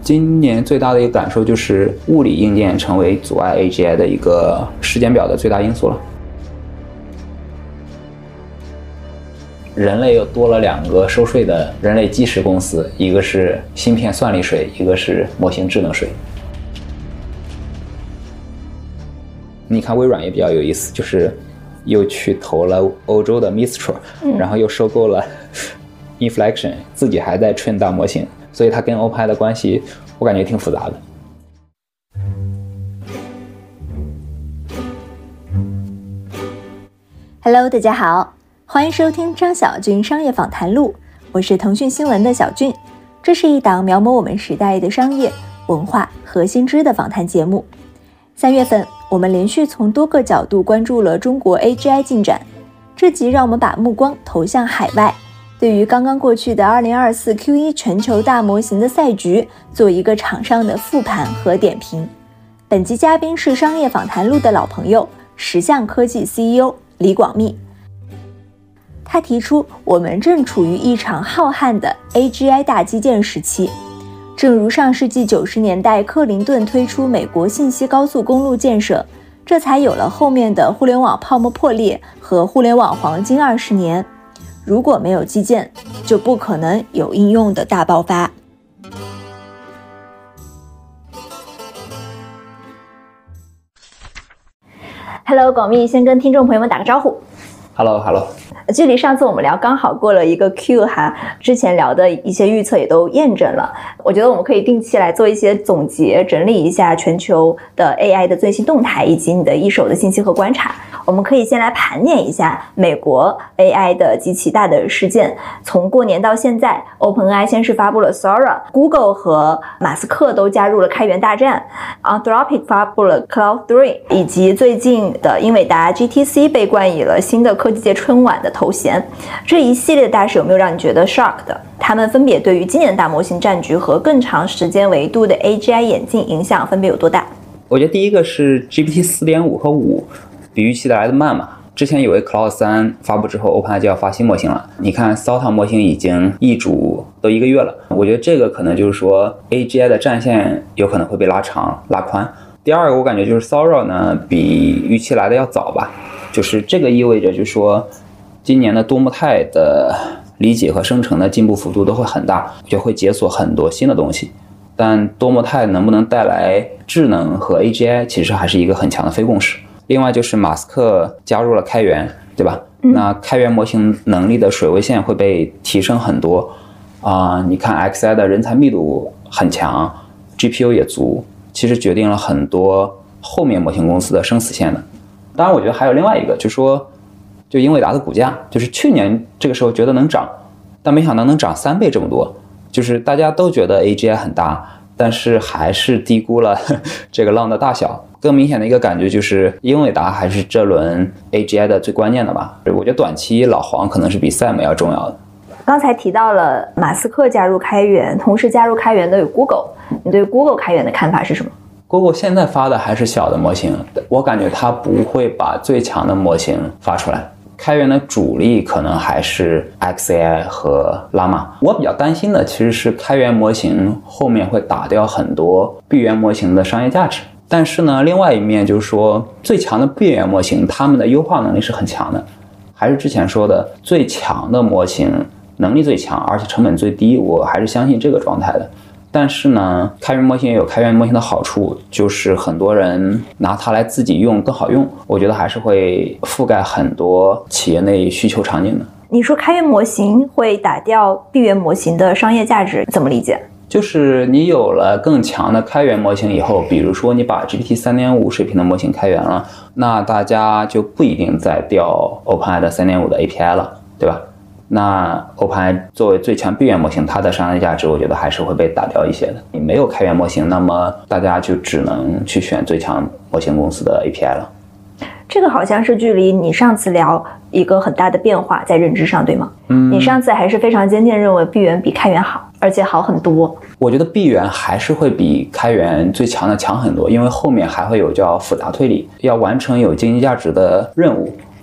今年最大的一个感受就是物理硬件成为阻碍 AGI 的一个时间表的最大因素了。人类又多了2个收税的人类基石公司，一个是芯片算力税，一个是模型智能税。你看微软也比较有意思，就是又去投了欧洲的 Mistral，然后又收购了 Inflection， 自己还在 train 大模型，所以它跟 OpenAI 的关系我感觉挺复杂的。 Hello， 大家好，欢迎收听张小俊商业访谈录，我是腾讯新闻的小俊。这是一档描摹我们时代的商业、文化和新知的访谈节目。3月份，我们连续从多个角度关注了中国 AGI 进展。这集让我们把目光投向海外，对于刚刚过去的2024 Q1 全球大模型的赛局做一个场上的复盘和点评。本集嘉宾是商业访谈录的老朋友，石象科技 CEO 李广密。他提出，我们正处于一场浩瀚的 AGI 大基建时期。正如上世纪90年代克林顿推出美国信息高速公路建设，这才有了后面的互联网泡沫破裂和互联网黄金20年。如果没有基建，就不可能有应用的大爆发。Hello， 广密先跟听众朋友们打个招呼。 Hello。 距离上次我们聊刚好过了一个 Q 哈，之前聊的一些预测也都验证了。我觉得我们可以定期来做一些总结，整理一下全球的 AI 的最新动态以及你的一手的信息和观察。我们可以先来盘点一下美国 AI 的极其大的事件。从过年到现在， OpenAI 先是发布了 Sora， Google 和马斯克都加入了开源大战， Anthropic 发布了 Cloud 3， 以及最近的英伟达 GTC 被冠以了新的科技界春晚的头衔。这一系列的大事有没有让你觉得 shock 的？他们分别对于今年大模型战局和更长时间维度的 AGI 演进影响分别有多大？ 我觉得第一个是 GPT 4.5 和5比预期的来的慢嘛。之前以为 Cloud 3发布之后 OpenAI 就要发新模型了，你看 Sora 模型已经易主都1个月了。我觉得这个可能就是说 AGI 的战线有可能会被拉长拉宽。第二个我感觉就是 Sora 呢比预期来的要早吧，就是这个意味着就是说今年的多模态的理解和生成的进步幅度都会很大，就会解锁很多新的东西。但多模态能不能带来智能和 AGI 其实还是一个很强的非共识。另外就是马斯克加入了开源，对吧？那开源模型能力的水位线会被提升很多你看 XI 的人才密度很强， GPU 也足，其实决定了很多后面模型公司的生死线的。当然我觉得还有另外一个，就是说就英伟达的股价，就是去年这个时候觉得能涨，但没想到能涨3倍这么多，就是大家都觉得 AGI 很大，但是还是低估了这个浪的大小。更明显的一个感觉就是英伟达还是这轮 AGI 的最关键的吧。我觉得短期老黄可能是比 Sam 要重要的。 刚才提到了马斯克加入开源，同时加入开源的有 Google， 你对 Google 开源的看法是什么 ？Google 现在发的还是小的模型，我感觉它不会把最强的模型发出来。开源的主力可能还是 XAI 和 Llama。我比较担心的其实是开源模型后面会打掉很多闭源模型的商业价值。但是呢，另外一面就是说，最强的闭源模型，它们的优化能力是很强的。还是之前说的，最强的模型能力最强，而且成本最低，我还是相信这个状态的。但是呢，开源模型也有开源模型的好处，就是很多人拿它来自己用更好用，我觉得还是会覆盖很多企业内需求场景的。 你说开源模型会打掉闭源模型的商业价值，怎么理解？ 就是你有了更强的开源模型以后，比如说你把 GPT 3.5 水平的模型开源了，那大家就不一定再调 OpenAI 的 3.5 的 API 了，对吧？那 OpenAI 作为最强闭源模型，它的商业价值我觉得还是会被打掉一些的。你没有开源模型，那么大家就只能去选最强模型公司的 API 了。 这个好像是距离你上次聊一个很大的变化在认知上，对吗？你上次还是非常坚定认为闭源比开源好，而且好很多。 我觉得闭源还是会比开源最强的强很多，因为后面还会有叫复杂推理，要完成有经济价值的任务。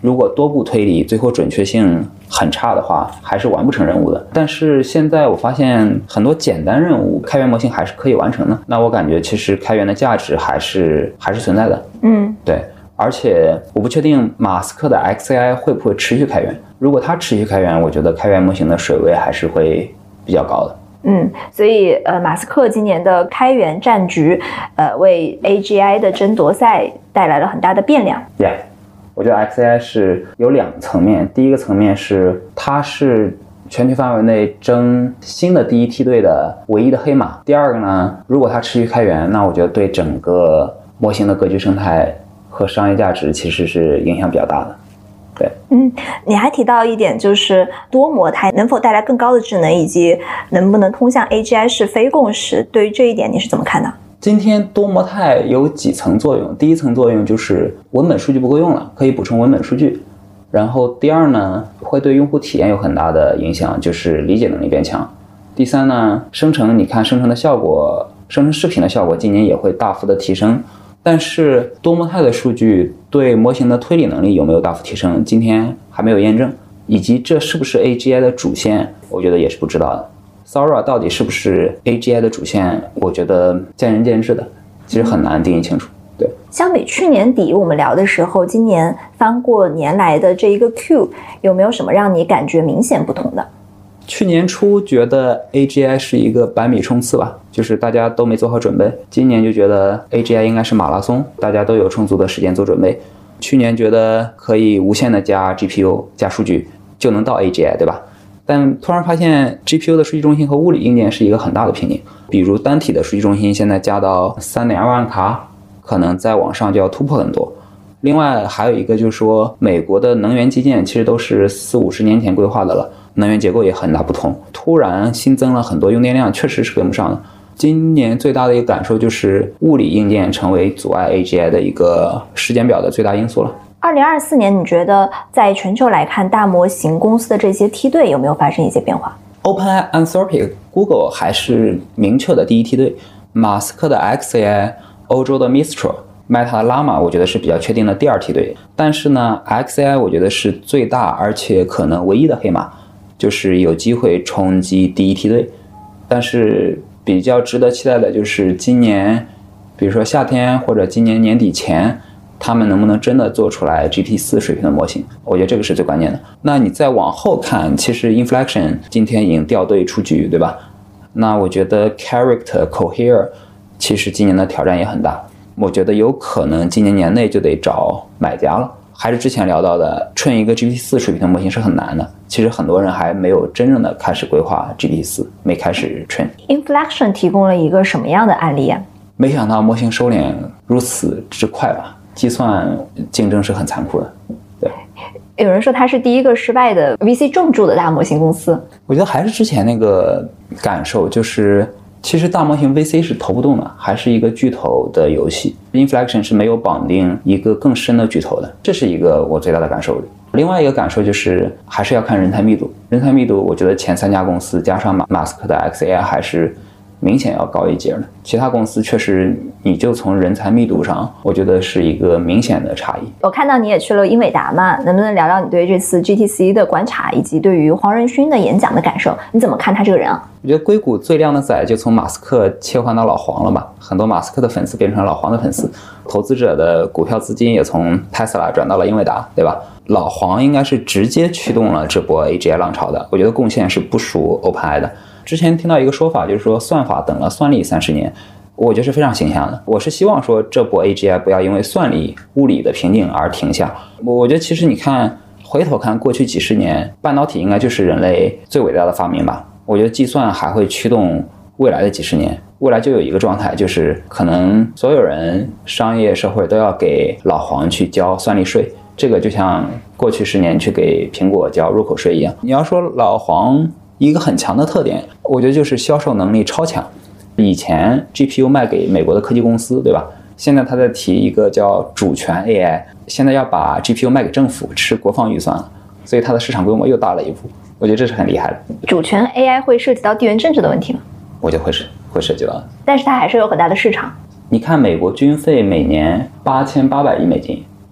如果多步推理最后准确性很差的话，还是完不成任务的。但是现在我发现很多简单任务开源模型还是可以完成的，那我感觉其实开源的价值还是存在的。对，而且我不确定马斯克的 XAI 会不会持续开源，如果它持续开源，我觉得开源模型的水位还是会比较高的。 所以马斯克今年的开源战局，为 AGI 的争夺赛带来了很大的变量。 我觉得 XAI 是有2个层面，第一个层面是它是全球范围内争新的第一梯队的唯一的黑马。第二个呢，如果它持续开源，那我觉得对整个模型的格局生态和商业价值其实是影响比较大的。对， 你还提到一点，就是多模态能否带来更高的智能，以及能不能通向 AGI 是非共识。对于这一点，你是怎么看的？ 今天多模态有几层作用，第一层作用就是文本数据不够用了，可以补充文本数据。然后第二呢，会对用户体验有很大的影响，就是理解能力变强。第三呢，生成的效果，生成视频的效果今年也会大幅的提升。但是多模态的数据对模型的推理能力有没有大幅提升，今天还没有验证，以及这是不是 AGI 的主线，我觉得也是不知道的。Sora 到底是不是 AGI 的主线，我觉得见仁见智的，其实很难定义清楚。对， 相比去年底我们聊的时候，今年翻过年来的这一个 Q， 有没有什么让你感觉明显不同的？ 去年初觉得 AGI 是一个百米冲刺吧，就是大家都没做好准备。今年就觉得 AGI 应该是马拉松，大家都有充足的时间做准备。去年觉得可以无限的加 GPU 加数据就能到 AGI， 对吧？但突然发现 GPU 的数据中心和物理硬件是一个很大的瓶颈。比如单体的数据中心现在加到 3.2 万卡，可能再往上就要突破很多。另外还有一个就是说，美国的能源基建其实都是40-50年前规划的了，能源结构也很大不同，突然新增了很多用电量，确实是跟不上的。今年最大的一个感受就是物理硬件成为阻碍 AGI 的一个时间表的最大因素了。 2024年你觉得在全球来看，大模型公司的这些梯队有没有发生一些变化？ OpenAI、Anthropic、Google 还是明确的第一梯队，马斯克的 XAI、欧洲的 Mistral、Meta 的 Llama 我觉得是比较确定的第二梯队。但是呢 XAI 我觉得是最大而且可能唯一的黑马，就是有机会冲击第一梯队。但是比较值得期待的就是今年比如说夏天或者今年年底前，他们能不能真的做出来 GPT-4 水平的模型，我觉得这个是最关键的。那你再往后看，其实 Inflection 今天已经掉队出局，对吧？那我觉得 Character、Cohere 其实今年的挑战也很大，我觉得有可能今年年内就得找买家了。还是之前聊到的，train一个 GPT-4 水平的模型是很难的，其实很多人还没有真正的开始规划 GPT-4， 没开始 train。 Inflection 提供了一个什么样的案例啊？ 没想到模型收敛如此之快吧，计算竞争是很残酷的。对， 有人说它是第一个失败的 VC 重注的大模型公司。 我觉得还是之前那个感受，就是其实大模型 VC 是投不动的，还是一个巨头的游戏。Inflection 是没有绑定一个更深的巨头的，这是一个我最大的感受。另外一个感受就是还是要看人才密度，人才密度我觉得前3家公司加上马斯克的 XAI 还是明显要高一截的，其他公司确实你就从人才密度上，我觉得是一个明显的差异。 我看到你也去了英伟达嘛，能不能聊聊你对这次 GTC 的观察，以及对于黄仁勋的演讲的感受？你怎么看他这个人啊？ 我觉得硅谷最靓的仔就从马斯克切换到老黄了吧，很多马斯克的粉丝变成了老黄的粉丝，投资者的股票资金也从 Tesla 转到了英伟达，对吧？老黄应该是直接驱动了这波 AGI 浪潮的，我觉得贡献是不输 OpenAI 的。之前听到一个说法，就是说算法等了算力30年，我觉得是非常形象的。我是希望说这波 AGI 不要因为算力、物理的瓶颈而停下。我觉得其实你看，回头看过去几十年，半导体应该就是人类最伟大的发明吧。我觉得计算还会驱动未来的几十年，未来就有一个状态，就是可能所有人、商业社会都要给老黄去交算力税。这个就像过去10年去给苹果交入口税一样。你要说老黄一个很强的特点，我觉得就是销售能力超强。以前 GPU 卖给美国的科技公司，对吧？现在他在提一个叫主权 AI， 现在要把 GPU 卖给政府，吃国防预算了，所以它的市场规模又大了一步。我觉得这是很厉害的。 主权 AI 会涉及到地缘政治的问题吗？ 我觉得会涉及到的， 但是它还是有很大的市场。 你看美国军费每年8800亿美金，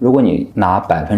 如果你拿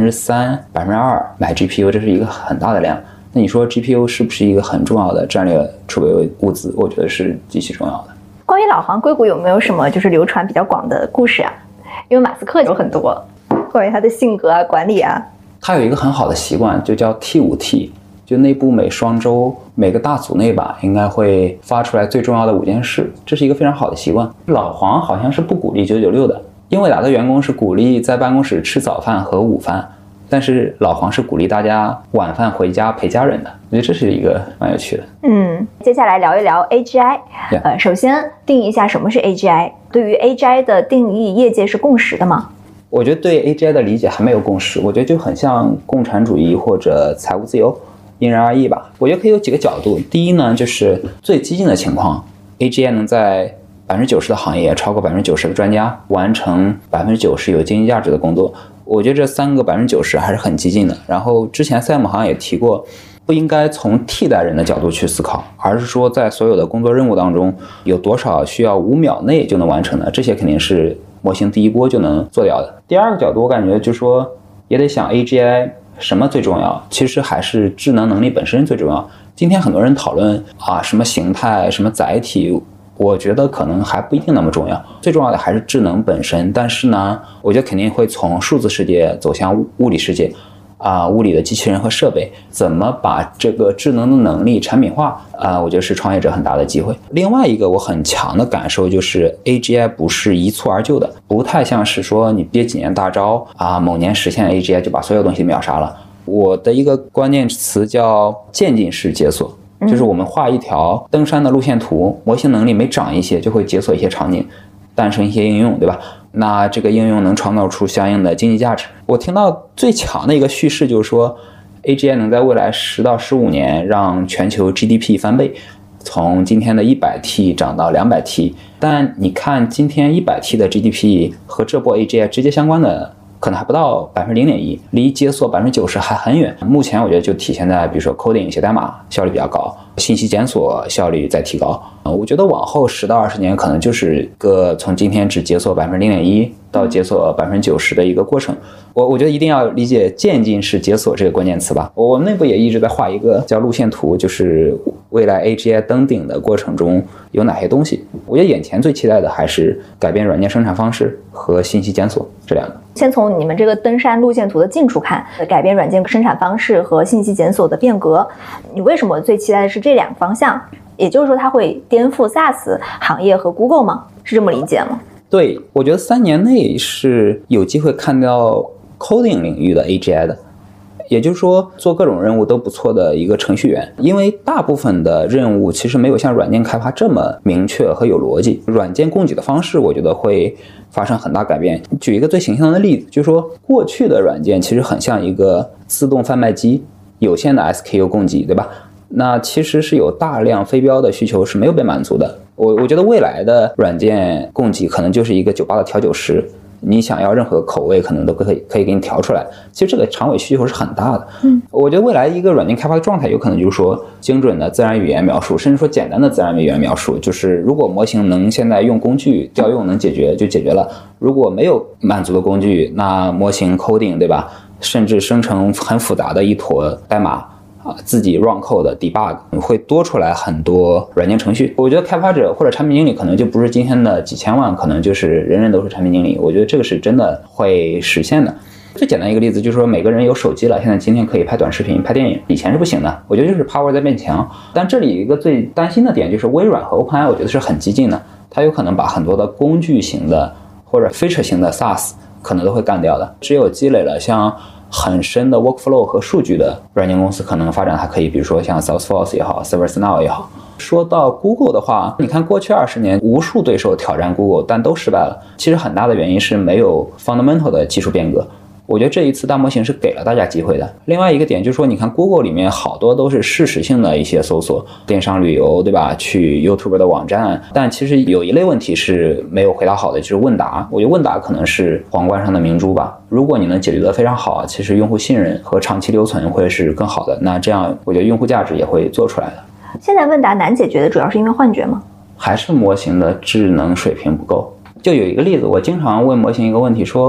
3%、2%买 GPU， 这是一个很大的量。那你说 GPU 是不是一个很重要的战略储备物资？我觉得是极其重要的。 关于老黄硅谷有没有什么就是流传比较广的故事啊？因为马斯克有很多关于他的性格啊、管理啊。 他有一个很好的习惯，就叫 T5T， 就内部每双周每个大组内吧，应该会发出来最重要的5件事，这是一个非常好的习惯。老黄好像是不鼓励996的，英伟达的员工是鼓励在办公室吃早饭和午饭。但是老黄是鼓励大家晚饭回家陪家人的，我觉得这是一个蛮有趣的。 接下来聊一聊 AGI。首先定义一下什么是 AGI。对于 AGI 的定义，业界是共识的吗？ 我觉得对 AGI 的理解还没有共识，我觉得就很像共产主义或者财务自由，因人而异吧。我觉得可以有几个角度。第一呢，就是最激进的情况 ，AGI 能在90%的行业，超过90%的专家完成90%有经济价值的工作。我觉得这3个90%还是很激进的。然后之前 Sam 好像也提过，不应该从替代人的角度去思考，而是说在所有的工作任务当中，有多少需要5秒内就能完成的，这些肯定是模型第一波就能做掉的。第二个角度，我感觉就是说也得想 AGI 什么最重要，其实还是智能能力本身最重要。今天很多人讨论什么形态、什么载体，我觉得可能还不一定那么重要，最重要的还是智能本身。但是呢，我觉得肯定会从数字世界走向物理世界，物理的机器人和设备，怎么把这个智能的能力产品化，我觉得是创业者很大的机会。另外一个我很强的感受就是 AGI 不是一蹴而就的，不太像是说你憋几年大招某年实现 AGI 就把所有东西秒杀了。我的一个关键词叫渐进式解锁，就是我们画一条登山的路线图，模型能力每涨一些就会解锁一些场景，诞生一些应用，对吧？那这个应用能创造出相应的经济价值。我听到最强的一个叙事就是说 AGI 能在未来10到15年让全球 GDP 翻倍，从今天的100T 涨到200T。但你看今天100T 的 GDP 和这波 AGI 直接相关的可能还不到0.1%，离解锁90%还很远。目前我觉得就体现在比如说 coding 写代码效率比较高，信息检索效率在提高。我觉得往后10到20年可能就是个从今天只解锁0.1%到解锁90%的一个过程。我觉得一定要理解渐进式解锁这个关键词吧。我们内部也一直在画一个叫路线图，就是未来 AGI 登顶的过程中有哪些东西。我觉得眼前最期待的还是改变软件生产方式和信息检索这两个。 先从你们这个登山路线图的近处看，改变软件生产方式和信息检索的变革，你为什么最期待的是这两个方向？也就是说它会颠覆 SaaS 行业和 Google 吗？是这么理解吗？ 对，我觉得3年内是有机会看到 coding 领域的 AGI 的，也就是说做各种任务都不错的一个程序员。因为大部分的任务其实没有像软件开发这么明确和有逻辑，软件供给的方式我觉得会发生很大改变。举一个最形象的例子，就是说过去的软件其实很像一个自动贩卖机，有限的 SKU 供给，对吧？那其实是有大量非标的需求是没有被满足的。我觉得未来的软件供给可能就是一个酒吧的调酒师，你想要任何口味可能都可以给你调出来。其实这个长尾需求是很大的。我觉得未来一个软件开发的状态有可能就是说精准的自然语言描述，甚至说简单的自然语言描述，就是如果模型能现在用工具调用能解决就解决了，如果没有满足的工具，那模型 coding， 对吧？甚至生成很复杂的一坨代码自己 run code debug 会多出来很多软件程序。我觉得开发者或者产品经理可能就不是今天的几千万，可能就是人人都是产品经理。我觉得这个是真的会实现的。最简单一个例子就是说每个人有手机了，现在今天可以拍短视频拍电影，以前是不行的。我觉得就是 power 在变强。但这里有一个最担心的点，就是微软和 OpenAI 我觉得是很激进的，它有可能把很多的工具型的或者 feature 型的 SaaS 可能都会干掉的。只有积累了像很深的 workflow 和数据的软件公司可能发展还可以，比如说像 Salesforce 也好 ServiceNow 也好。说到 Google 的话，你看过去20年无数对手挑战 Google 但都失败了，其实很大的原因是没有 fundamental 的技术变革。我觉得这一次大模型是给了大家机会的。另外一个点就是说，你看 Google 里面好多都是事实性的一些搜索，电商旅游，对吧？去 YouTube 的网站，但其实有一类问题是没有回答好的，就是问答。我觉得问答可能是皇冠上的明珠吧。如果你能解决得非常好，其实用户信任和长期留存会是更好的。那这样我觉得用户价值也会做出来的。 现在问答难解决的主要是因为幻觉吗？ 还是模型的智能水平不够？就有一个例子，我经常问模型一个问题，说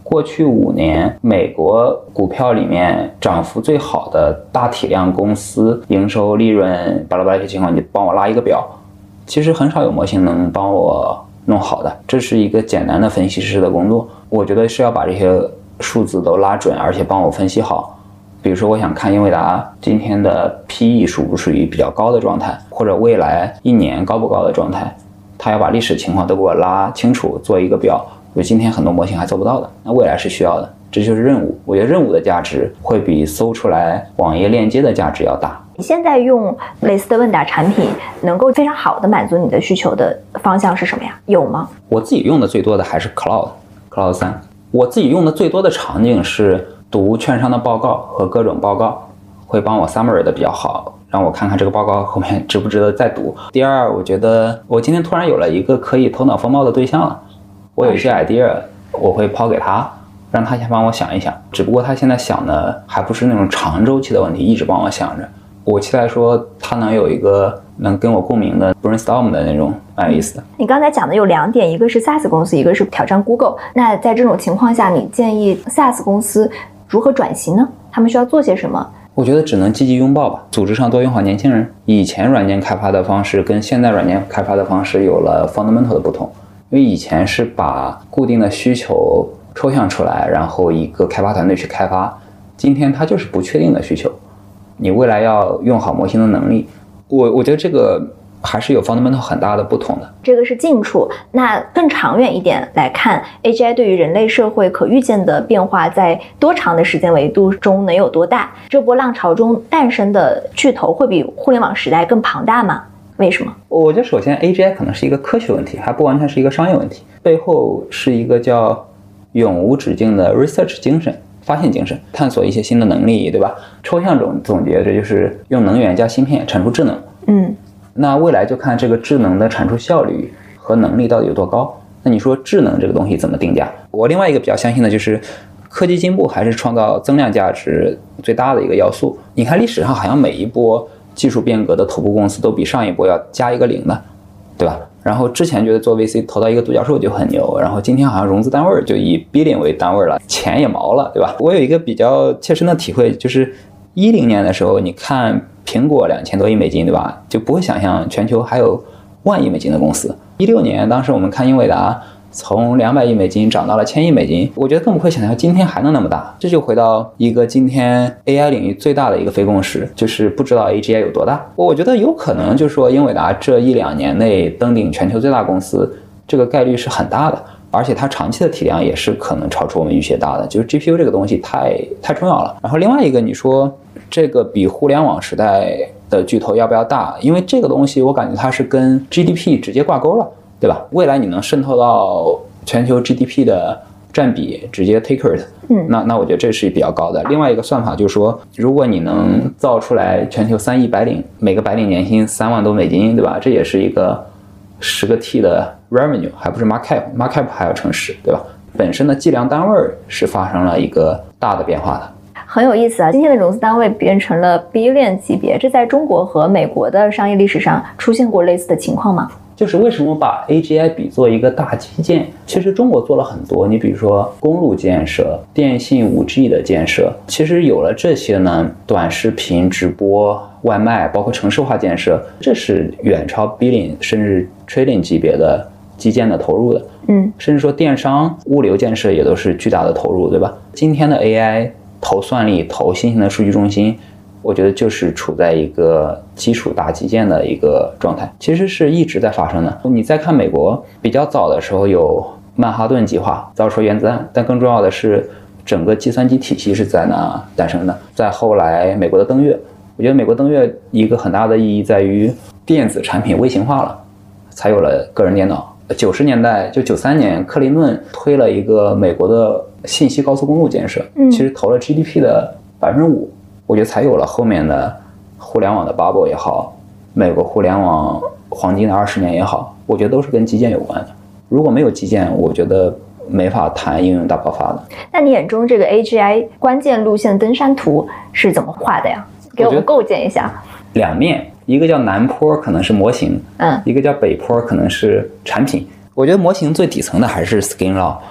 过去5年，美国股票里面涨幅最好的大体量公司营收、利润巴拉巴拉这些情况，你帮我拉一个表。其实很少有模型能帮我弄好的，这是一个简单的分析师的工作。我觉得是要把这些数字都拉准，而且帮我分析好。比如说，我想看英伟达今天的 PE 属不属于比较高的状态，或者未来1年高不高的状态，他要把历史情况都给我拉清楚，做一个表。就今天很多模型还做不到的，那未来是需要的，这就是任务。我觉得任务的价值会比搜出来网页链接的价值要大。 你现在用类似的问答产品，能够非常好的满足你的需求的方向是什么呀？有吗？ 我自己用的最多的还是 Cloud 3。我自己用的最多的场景是读券商的报告和各种报告，会帮我 summary 的比较好，让我看看这个报告后面值不值得再读。第二，我觉得我今天突然有了一个可以头脑风暴的对象了。我有一些 idea， 我会抛给他，让他先帮我想一想。只不过他现在想的还不是那种长周期的问题，一直帮我想着。我期待说他能有一个能跟我共鸣的 brainstorm 的那种蛮有意思的。 你刚才讲的有2点，一个是 SaaS 公司，一个是挑战 Google。那在这种情况下，你建议 SaaS 公司如何转型呢？他们需要做些什么？ 我觉得只能积极拥抱吧，组织上多用好年轻人。以前软件开发的方式跟现在软件开发的方式有了 fundamental 的不同。因为以前是把固定的需求抽象出来，然后一个开发团队去开发，今天它就是不确定的需求，你未来要用好模型的能力，我觉得这个还是有 fundamental 很大的不同的。 这个是近处，那更长远一点来看 AGI 对于人类社会可预见的变化在多长的时间维度中能有多大？这波浪潮中诞生的巨头会比互联网时代更庞大吗？为什么？ 我觉得首先 AGI 可能是一个科学问题，还不完全是一个商业问题，背后是一个叫永无止境的 research 精神、发现精神，探索一些新的能力，对吧？抽象总结，这就是用能源加芯片产出智能。那未来就看这个智能的产出效率和能力到底有多高。那你说智能这个东西怎么定价？我另外一个比较相信的就是科技进步还是创造增量价值最大的一个要素。你看历史上好像每一波技术变革的头部公司都比上一波要加一个0的，对吧？然后之前觉得做 VC 投到一个独角兽就很牛，然后今天好像融资单位就以 billion 为单位了，钱也毛了，对吧？我有一个比较切身的体会，就是10年的时候，你看苹果2000多亿美金，对吧？就不会想象全球还有1万亿美金的公司。16年，当时我们看英伟达从200亿美金涨到了1000亿美金，我觉得更不会想象今天还能那么大。这就回到一个今天 AI 领域最大的一个非共识，就是不知道 AGI 有多大。我觉得有可能就是说英伟达这1-2年内登顶全球最大公司，这个概率是很大的，而且它长期的体量也是可能超出我们预期大的。就是 GPU 这个东西太重要了。然后另外一个，你说这个比互联网时代的巨头要不要大？因为这个东西我感觉它是跟 GDP 直接挂钩了，对吧？未来你能渗透到全球 GDP 的占比，直接 take it， 那我觉得这是比较高的。另外一个算法就是说，如果你能造出来全球3亿白领，每个白领年薪3万多美金，对吧？这也是一个10个 T 的 revenue， 还不是 market cap 还要乘10，对吧？本身的计量单位是发生了一个大的变化的。 很有意思啊！今天的融资单位变成了 billion 级别，这在中国和美国的商业历史上出现过类似的情况吗？ 就是为什么把 AGI 比作一个大基建？其实中国做了很多，你比如说公路建设、电信 5G 的建设，其实有了这些呢，短视频、直播、外卖，包括城市化建设，这是远超 billion 甚至 trillion 级别的基建的投入的。甚至说电商、物流建设也都是巨大的投入，对吧？今天的 AI 投算力、投新型的数据中心，我觉得就是处在一个基础大基建的一个状态，其实是一直在发生的。你再看美国，比较早的时候有曼哈顿计划造出原子弹，但更重要的是整个计算机体系是在那诞生的。再后来美国的登月，我觉得美国登月一个很大的意义在于电子产品微型化了，才有了个人电脑。90年代就93年，克林顿推了一个美国的信息高速公路建设，其实投了 GDP 的5%，我觉得才有了后面的互联网的 bubble 也好，美国互联网黄金的20年也好，我觉得都是跟基建有关的。如果没有基建，我觉得没法谈应用大爆发的。 那你眼中这个 AGI 关键路线登山图是怎么画的呀？给我们构建一下。 两面，一个叫南坡可能是模型，一个叫北坡可能是产品。我觉得模型最底层的还是 skin law，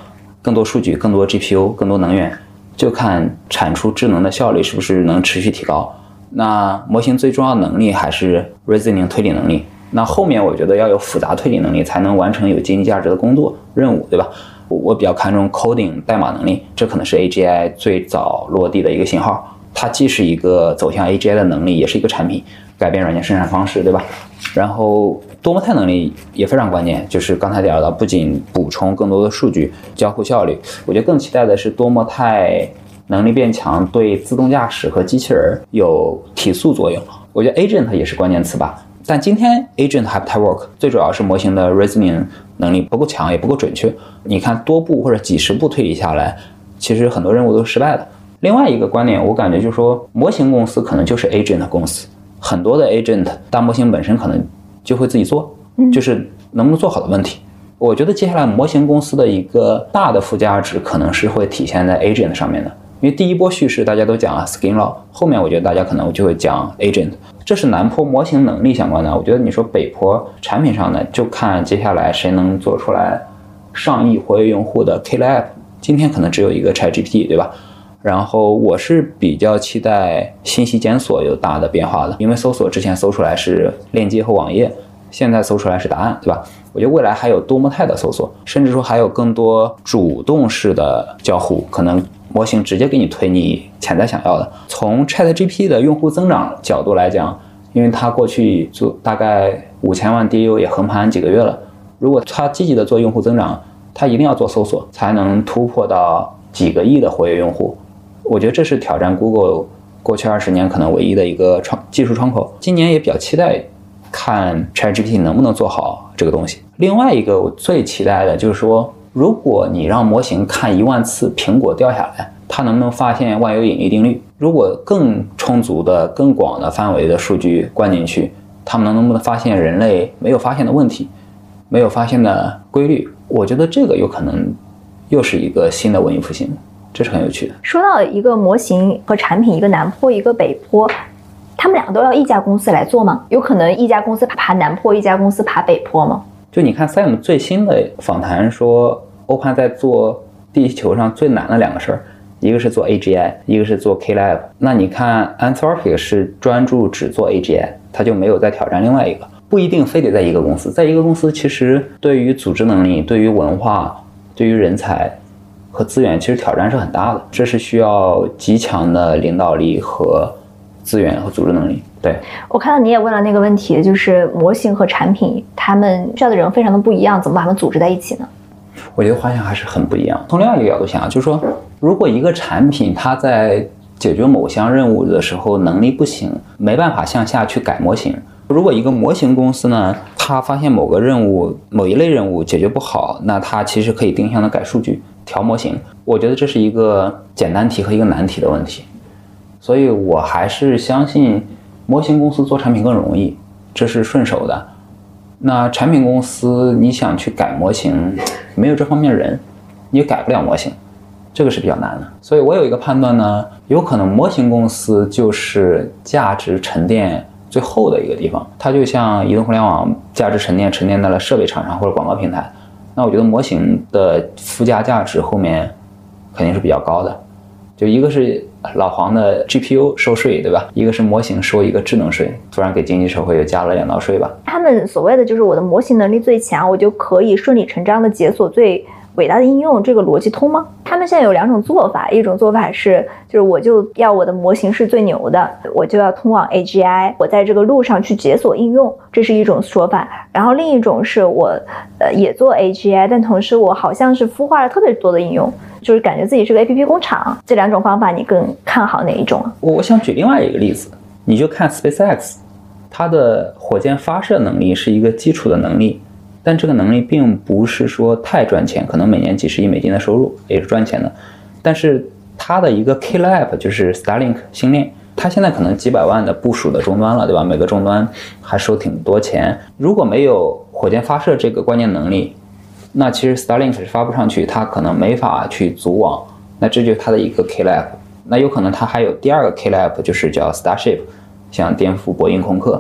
更多数据、更多 GPU、更多能源，就看产出智能的效率是不是能持续提高。那模型最重要的能力还是 reasoning 推理能力。那后面我觉得要有复杂推理能力，才能完成有经济价值的工作任务，对吧？我比较看重 coding 代码能力，这可能是 AGI 最早落地的一个信号。它既是一个走向 AGI 的能力，也是一个产品，改变软件生产方式，对吧？然后多模态能力也非常关键，就是刚才聊到，不仅补充更多的数据，交互效率，我觉得更期待的是多模态能力变强，对自动驾驶和机器人有提速作用。我觉得 agent 也是关键词吧。但今天 agent 还不太 work， 最主要是模型的 reasoning 能力不够强，也不够准确。你看多步或者几十步推理下来，其实很多任务都是失败的。另外一个观点，我感觉就是说，模型公司可能就是 agent 公司，很多的 agent 大模型本身可能就会自己做，就是能不能做好的问题。我觉得接下来模型公司的一个大的附加值可能是会体现在 agent 上面的，因为第一波叙事大家都讲skin law， 后面我觉得大家可能就会讲 agent， 这是南坡模型能力相关的。我觉得你说北坡产品上呢，就看接下来谁能做出来上亿活跃用户的 killer app， 今天可能只有一个 ChatGPT， 对吧？然后我是比较期待信息检索有大的变化的，因为搜索之前搜出来是链接和网页，现在搜出来是答案，对吧？我觉得未来还有多模态的搜索，甚至说还有更多主动式的交互，可能模型直接给你推你潜在想要的。从 ChatGPT 的用户增长角度来讲，因为它过去做大概5000万 DAU 也横盘几个月了，如果它积极的做用户增长，它一定要做搜索，才能突破到几个亿的活跃用户。我觉得这是挑战 Google 过去20年可能唯一的一个技术窗口。今年也比较期待看 ChatGPT 能不能做好这个东西。另外一个我最期待的就是说，如果你让模型看10000次苹果掉下来，它能不能发现万有引力定律？如果更充足的、更广的范围的数据灌进去，它们能不能发现人类没有发现的问题，没有发现的规律？我觉得这个有可能又是一个新的文艺复兴。这是很有趣的。 说到一个模型和产品，一个南坡一个北坡，他们两个都要一家公司来做吗？有可能一家公司爬南坡，一家公司爬北坡吗？ 就你看 Sam 最新的访谈说，欧潘在做地球上最难的2个事儿，一个是做 AGI， 一个是做 K-Lab。那你看 Anthropic 是专注只做 AGI， 他就没有再挑战另外一个。不一定非得在一个公司，在一个公司其实对于组织能力、对于文化、对于人才和资源其实挑战是很大的，这是需要极强的领导力和资源和组织能力。对， 我看到你也问了那个问题，就是模型和产品他们需要的人非常的不一样，怎么把它们组织在一起呢？ 我觉得画像还是很不一样。从另外一个角度想，就是说如果一个产品它在解决某项任务的时候能力不行，没办法向下去改模型，如果一个模型公司呢，它发现某个任务某一类任务解决不好，那它其实可以定向的改数据调模型。我觉得这是一个简单题和一个难题的问题，所以我还是相信模型公司做产品更容易，这是顺手的。那产品公司你想去改模型，没有这方面人，你也改不了模型，这个是比较难的。所以我有一个判断呢，有可能模型公司就是价值沉淀最后的一个地方，它就像移动互联网价值沉淀在了设备厂商或者广告平台。那我觉得模型的附加价值后面肯定是比较高的，就一个是老黄的 GPU 收税，对吧？一个是模型收一个智能税，突然给经济社会又加了2道税吧。 他们所谓的就是我的模型能力最强，我就可以顺理成章的解锁最伟大的应用，这个逻辑通吗？他们现在有2种做法，一种做法是就是我就要我的模型是最牛的，我就要通往 AGI， 我在这个路上去解锁应用，这是一种说法。然后另一种是我也做 AGI， 但同时我好像是孵化了特别多的应用，就是感觉自己是个 APP 工厂。这2种方法你更看好哪一种？ 我想举另外一个例子，你就看 SpaceX， 它的火箭发射能力是一个基础的能力，但这个能力并不是说太赚钱，可能每年几十亿美金的收入也是赚钱的。但是它的一个 killer app 就是 Starlink 星链，它现在可能几百万的部署的终端了，对吧？每个终端还收挺多钱。如果没有火箭发射这个关键能力，那其实 Starlink 是发不上去，它可能没法去组网，那这就是它的一个 killer app。那有可能它还有第2个 killer app， 就是叫 Starship， 想颠覆波音空客。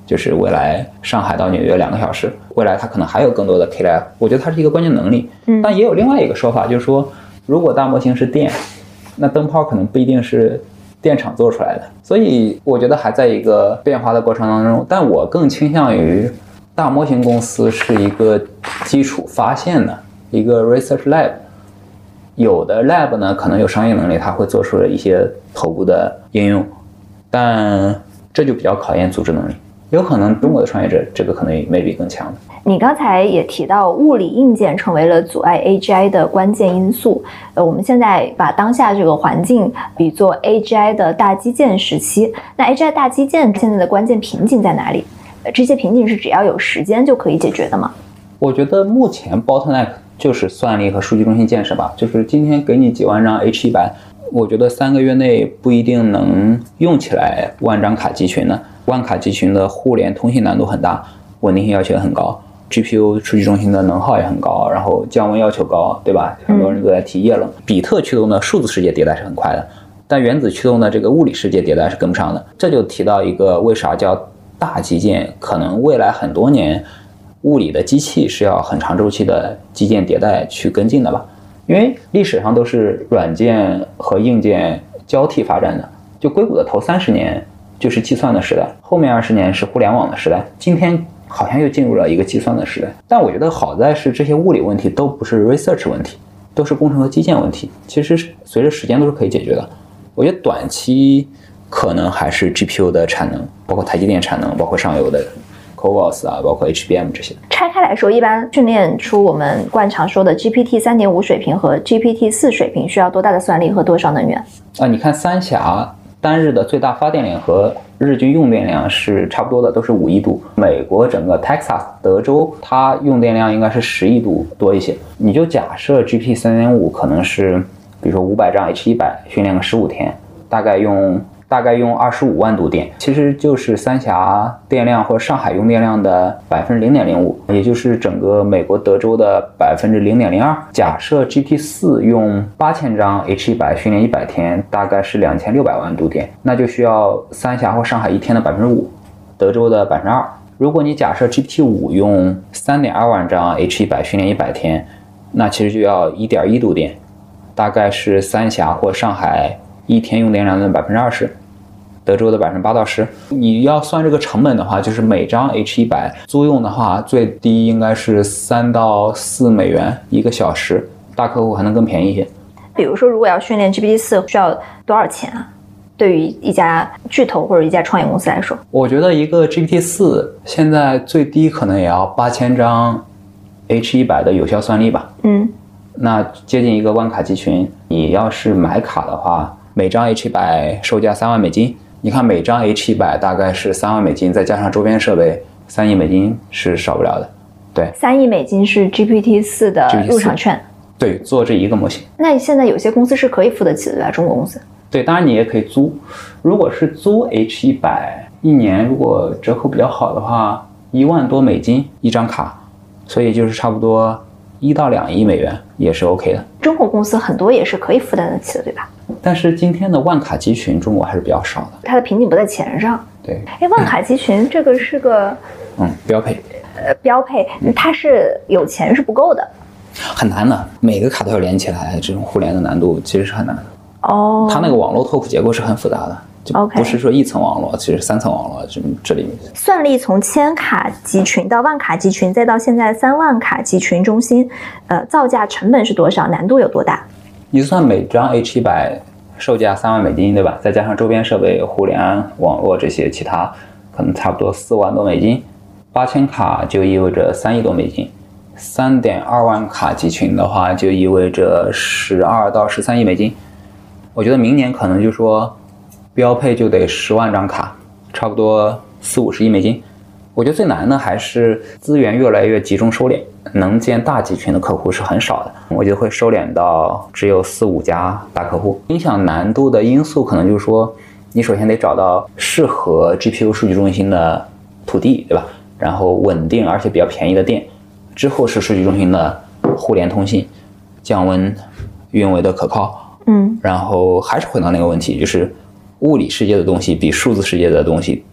就是未来上海到纽约2个小时，未来它可能还有更多的 KLF， 我觉得它是一个关键能力。但也有另外一个说法，就是说如果大模型是电，那灯泡可能不一定是电厂做出来的，所以我觉得还在一个变化的过程当中。但我更倾向于大模型公司是一个基础发现的一个 research lab， 有的 lab 呢可能有商业能力，它会做出一些头部的应用，但这就比较考验组织能力。有可能中国的创业者这个可能maybe更强。 你刚才也提到物理硬件成为了阻碍 AGI 的关键因素。我们现在把当下这个环境比作 AGI 的大基建时期，那 AGI 大基建现在的关键瓶颈在哪里？这些瓶颈是只要有时间就可以解决的吗？ 我觉得目前 bottleneck 就是算力和数据中心建设吧，就是今天给你几万张 H100， 我觉得3个月内不一定能用起来万张卡集群呢。万卡集群的互联通信难度很大，稳定性要求也很高， GPU 数据中心的能耗也很高，然后降温要求高，对吧？很多人都在提液冷。比特驱动的数字世界迭代是很快的，但原子驱动的这个物理世界迭代是跟不上的。这就提到一个为啥叫大基建，可能未来很多年物理的机器是要很长周期的基建迭代去跟进的吧。因为历史上都是软件和硬件交替发展的，就硅谷的头30年就是计算的时代，后面20年是互联网的时代，今天好像又进入了一个计算的时代。但我觉得好在是这些物理问题都不是 research 问题，都是工程和基建问题，其实随着时间都是可以解决的。我觉得短期可能还是 GPU 的产能，包括台积电产能，包括上游的 CoWoS 啊，包括 HBM 这些。 拆开来说，一般训练出我们惯常说的 GPT 3.5 水平和 GPT 4水平需要多大的算力和多少能源？ 你看三峡单日的最大发电量和日均用电量是差不多的，都是5亿度。美国整个 Texas 德州，它用电量应该是10亿度多一些。你就假设 GPT 3.5 可能是，比如说500张 H100 训练个15天，大概用25万度电，其实就是三峡电量或上海用电量的 0.05%， 也就是整个美国德州的 0.02%。假设 GPT-4 用8000张 H100 训练100天，大概是2600万度电，那就需要三峡或上海一天的 5%， 德州的 2%。如果你假设 GPT-5 用3.2万张 H100 训练100天，那其实就要 1.1度电，大概是三峡或上海一天用电量的 20%， 德州的 8%到10%。你要算这个成本的话，就是每张 H100 租用的话，最低应该是3到4美元1个小时，大客户还能更便宜一些。 比如说，如果要训练 GPT-4 需要多少钱啊？对于一家巨头或者一家创业公司来说， 我觉得一个 GPT-4 现在最低可能也要8000张 H100 的有效算力吧。那接近一个万卡集群，你要是买卡的话，每张 H100 售价3万美金，你看每张 H100 大概是3万美金，再加上周边设备，3亿美金是少不了的。对 ，3亿美金是 GPT-4 的入场券。 对，做这一个模型。那现在有些公司是可以付得起的吧？中国公司。 对，当然你也可以租。如果是租 H100，一年如果折扣比较好的话，1万多美金一张卡，所以就是差不多1到2亿美元也是 OK 的。 中国公司很多也是可以负担得起的，对吧？ 但是今天的万卡集群中国还是比较少的， 它的瓶颈不在钱上。 对， 万卡集群这个是个标配， 标配，它是有钱是不够的， 很难的，每个卡都要连起来，这种互联的难度其实是很难的。它那个网络拓扑结构是很复杂的，就不是说一层网络，其实3层网络，这里算力从1000卡集群到万卡集群，再到现在3万卡集群中心，造价成本是多少？难度有多大？ 你算每张 H100 售价3万美金，对吧？再加上周边设备、互联网络这些其他，可能差不多4万多美金。8000卡就意味着3亿多美金，3.2万卡集群的话，就意味着12到13亿美金。我觉得明年可能就说标配就得10万张卡，差不多40-50亿美金。我觉得最难的还是资源越来越集中收敛，能建大集群的客户是很少的，我觉得会收敛到只有4-5家大客户。影响难度的因素可能就是说，你首先得找到适合 GPU 数据中心的土地，对吧？然后稳定而且比较便宜的电，之后是数据中心的互联通信、降温、运维的可靠。然后还是回到那个问题，就是物理世界的东西比数字世界的东西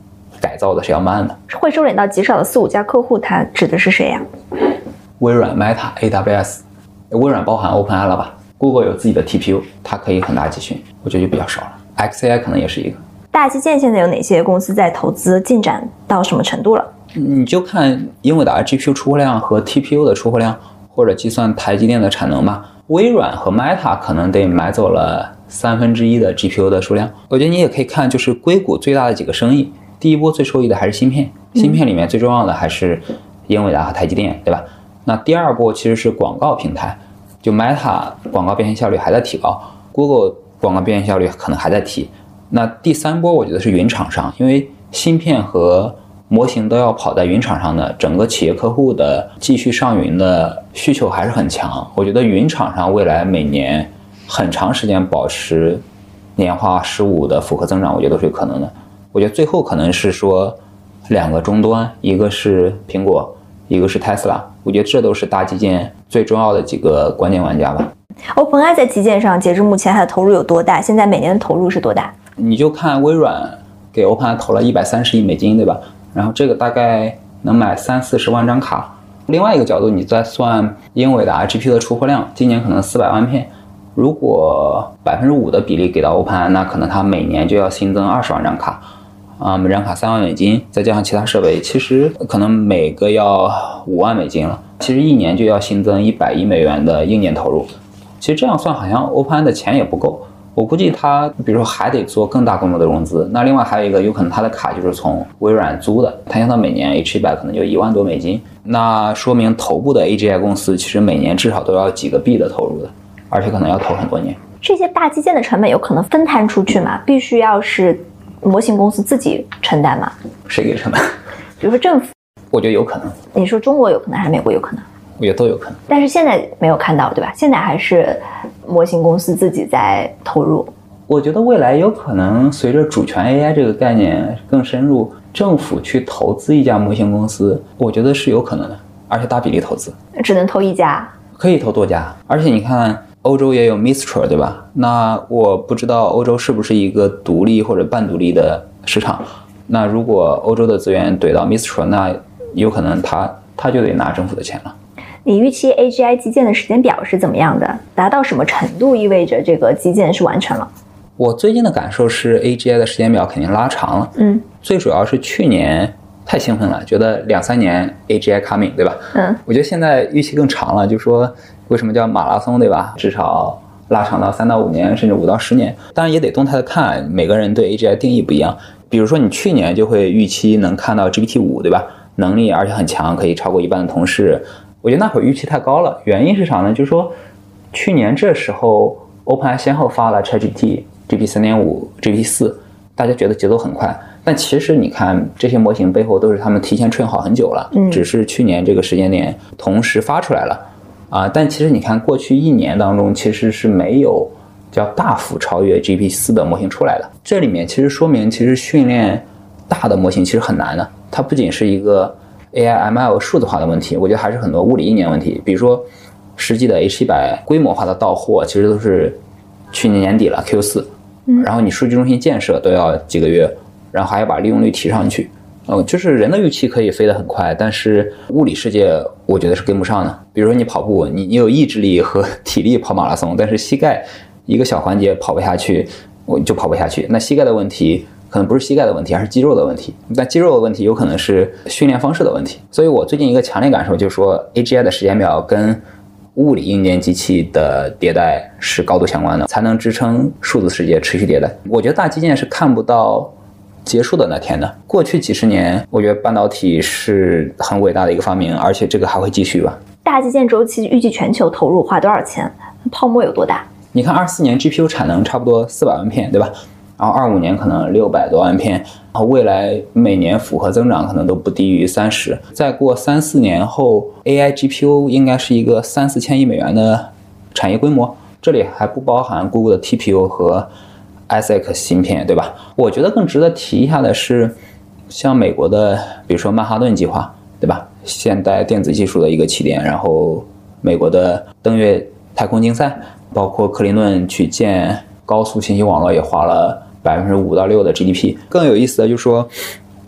改造的是要慢的。 会收敛到极少的4-5家客户，它指的是谁呀？ 微软、Meta、AWS， 微软包含 OpenAI 了吧 ？Google 有自己的 TPU， 它可以很大集群，我觉得就比较少了。XAI 可能也是一个。 大基建现在有哪些公司在投资，进展到什么程度了？ 你就看英伟达 GPU 出货量和 TPU 的出货量，或者计算台积电的产能吧。微软和 Meta 可能得买走了1/3的 GPU 的数量。我觉得你也可以看，就是硅谷最大的几个生意，第一波最受益的还是芯片，芯片里面最重要的还是英伟达和台积电，对吧？那第二波其实是广告平台，就 Meta 广告变现效率还在提高， Google 广告变现效率可能还在提。那第三波我觉得是云厂商，因为芯片和模型都要跑在云厂商的，整个企业客户的继续上云的需求还是很强。我觉得云厂商未来每年很长时间保持年化15%的复合增长，我觉得都是有可能的。我觉得最后可能是说2个终端，一个是苹果，一个是 Tesla， 我觉得这都是大基建最重要的几个关键玩家吧。 OpenAI 在基建上截至目前它的投入有多大？现在每年的投入是多大？ 你就看微软给 OpenAI 投了130亿美金，对吧？然后这个大概能买30-40万张卡。另外一个角度，你再算英伟达 GPU 的出货量，今年可能400万片，如果5%的比例给到 OpenAI， 那可能它每年就要新增20万张卡，每张卡3万美金，再加上其他设备，其实可能每个要5万美金了。其实一年就要新增100亿美元的硬件投入。其实这样算，好像 OpenAI 的钱也不够。我估计他比如说还得做更大规模的融资。那另外还有一个，有可能他的卡就是从微软租的，他像他每年 H100 可能就1万多美金，那说明头部的 AGI 公司其实每年至少都要几个币的投入的，而且可能要投很多年。 这些大基建的成本有可能分摊出去吗？必须要是模型公司自己承担吗？ 谁给成本？ 比如说政府？ 我觉得有可能。 你说中国有可能还是美国有可能？ 我觉得都有可能。 但是现在没有看到，对吧？现在还是模型公司自己在投入。 我觉得未来有可能随着主权 AI 这个概念更深入，政府去投资一家模型公司，我觉得是有可能的，而且大比例投资。 只能投一家？ 可以投多家。而且你看欧洲也有 Mistral， 对吧？那我不知道欧洲是不是一个独立或者半独立的市场。那如果欧洲的资源怼到 Mistral， 那有可能他就得拿政府的钱了。 你预期 AGI 基建的时间表是怎么样的？达到什么程度意味着这个基建是完成了？ 我最近的感受是 AGI 的时间表肯定拉长了。最主要是去年太兴奋了，觉得2-3年 AGI coming， 对吧？我觉得现在预期更长了，就说为什么叫马拉松，对吧？至少拉长到3到5年，甚至5到10年。当然也得动态的看，每个人对 AGI 定义不一样。比如说你去年就会预期能看到 GPT-5， 对吧？能力而且很强，可以超过一半的同事。我觉得那会儿预期太高了，原因是啥呢？就是说去年这时候 OpenAI 先后发了 ChatGPT、GPT 3.5、GPT 4，大家觉得节奏很快，但其实你看这些模型背后都是他们提前 train 好很久了，只是去年这个时间点同时发出来了但其实你看过去1年当中其实是没有叫大幅超越 GPT 4的模型出来的。这里面其实说明其实训练大的模型其实很难的，它不仅是一个AI ML 数字化的问题，我觉得还是很多物理硬件问题。比如说实际的 H100 规模化的到货其实都是去年年底了 Q4，然后你数据中心建设都要几个月，然后还要把利用率提上去。就是人的预期可以飞得很快，但是物理世界我觉得是跟不上的。比如说你跑步，你有意志力和体力跑马拉松，但是膝盖一个小环节跑不下去，我就跑不下去。那膝盖的问题可能不是膝盖的问题，而是肌肉的问题。但肌肉的问题有可能是训练方式的问题。所以我最近一个强烈感受就是说 AGI 的时间表跟物理硬件机器的迭代是高度相关的，才能支撑数字世界持续迭代。我觉得大基建是看不到结束的那天的。过去几十年，我觉得半导体是很伟大的一个发明，而且这个还会继续吧。 大基建周期预计全球投入花多少钱？泡沫有多大？ 你看24年 GPU 产能差不多400万片，对吧？然后25年可能600多万片，然后未来每年复合增长可能都不低于30%。再过3-4年后 AI GPU 应该是一个3-4千亿美元的产业规模，这里还不包含 Google 的 TPU 和 ASIC 芯片，对吧？我觉得更值得提一下的是像美国的比如说曼哈顿计划，对吧？现代电子技术的一个起点，然后美国的登月太空竞赛，包括克林顿去建高速信息网络也花了5%到6%的 GDP。更有意思的就是说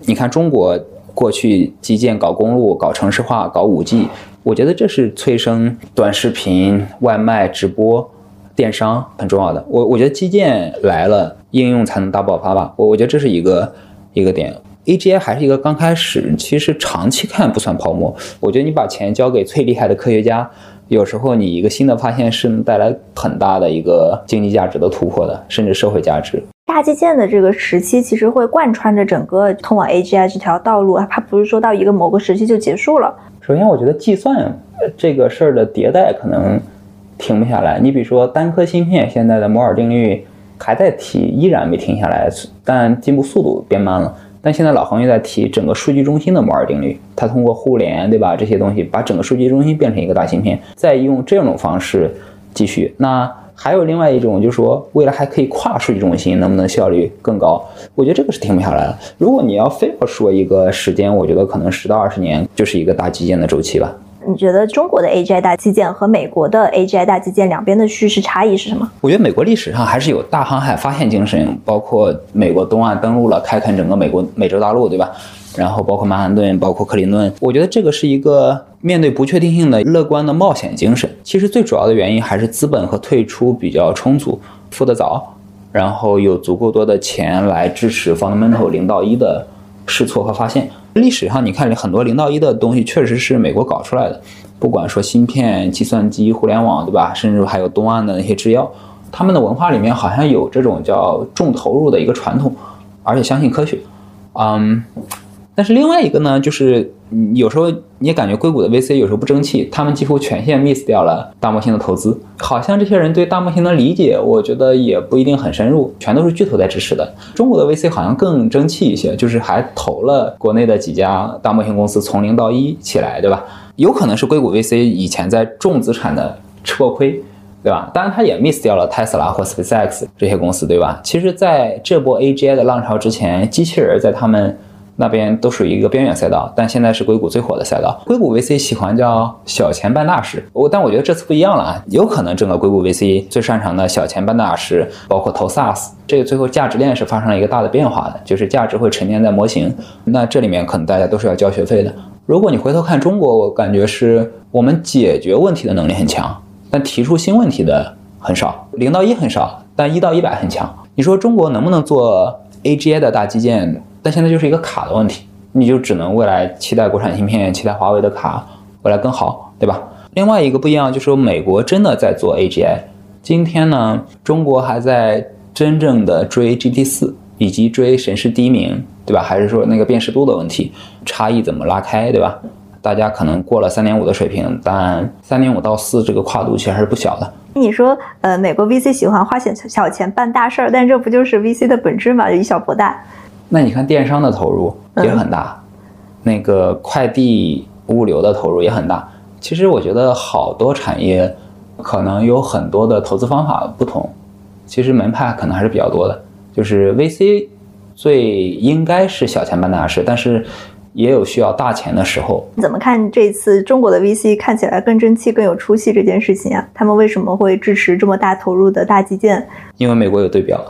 你看中国过去基建搞公路、搞城市化、搞5G，我觉得这是催生短视频、外卖、直播、电商很重要的。我觉得基建来了，应用才能大爆发吧。我觉得这是一个点。AGI 还是一个刚开始，其实长期看不算泡沫。我觉得你把钱交给最厉害的科学家，有时候你一个新的发现是能带来很大的一个经济价值的突破的，甚至社会价值。 大基建的这个时期其实会贯穿着整个通往 AGI 这条道路，它不是说到一个某个时期就结束了。 首先我觉得计算这个事儿的迭代可能停不下来，你比如说单颗芯片现在的摩尔定律还在提，依然没停下来，但进步速度变慢了。但现在老行业在提整个数据中心的摩尔定律，它通过互联，对吧？这些东西把整个数据中心变成一个大芯片，再用这种方式继续。那还有另外一种，就是说未来还可以跨数据中心，能不能效率更高？我觉得这个是停不下来的。如果你要非要说一个时间，我觉得可能10到20年就是一个大基建的周期吧。 你觉得中国的 AGI 大基建和美国的 AGI 大基建两边的叙事差异是什么？ 我觉得美国历史上还是有大航海发现精神，包括美国东岸登陆了，开垦整个美洲大陆，对吧？然后包括曼哈顿，包括克林顿，我觉得这个是一个面对不确定性的乐观的冒险精神。其实最主要的原因还是资本和退出比较充足，付得早，然后有足够多的钱来支持 fundamental 0到1的试错和发现。历史上你看很多0到1的东西确实是美国搞出来的，不管说芯片、计算机、互联网，对吧？甚至还有东岸的那些制药，他们的文化里面好像有这种叫重投入的一个传统，而且相信科学。但是另外一个呢，就是有时候你也感觉硅谷的 VC 有时候不争气，他们几乎全线 miss 掉了大模型的投资，好像这些人对大模型的理解，我觉得也不一定很深入，全都是巨头在支持的。中国的 VC 好像更争气一些，就是还投了国内的几家大模型公司从0到1起来，对吧？有可能是硅谷 VC 以前在重资产的吃过亏，对吧？当然他也 miss 掉了 Tesla 或 SpaceX 这些公司，对吧？其实在这波 AGI 的浪潮之前，机器人在他们那边都属于一个边缘赛道，但现在是硅谷最火的赛道。硅谷 VC 喜欢叫小钱办大事，但我觉得这次不一样了啊，有可能整个硅谷 VC 最擅长的小钱办大事，包括投 SaaS， 这个最后价值链是发生了一个大的变化的，就是价值会沉淀在模型，那这里面可能大家都是要交学费的。如果你回头看中国，我感觉是我们解决问题的能力很强，但提出新问题的很少，0到1很少，但1到100很强。你说中国能不能做 AGI 的大基建？但现在就是一个卡的问题，你就只能未来期待国产芯片，期待华为的卡未来更好，对吧？另外一个不一样就是说美国真的在做 AGI， 今天呢中国还在真正的追 GPT-4 以及追神是第一名，对吧？还是说那个辨识度的问题，差异怎么拉开，对吧？大家可能过了 3.5 的水平，但 3.5 到4这个跨度其实还是不小的。 你说美国 VC 喜欢花小钱办大事儿，但这不就是 VC 的本质吗？以小博大。 那你看电商的投入也很大，那个快递物流的投入也很大。其实我觉得好多产业可能有很多的投资方法不同，其实门派可能还是比较多的。就是 VC 最应该是小钱办大事，但是也有需要大钱的时候。 怎么看这次中国的 VC 看起来更争气、更有出息这件事情啊？他们为什么会支持这么大投入的大基建？ 因为美国有对标。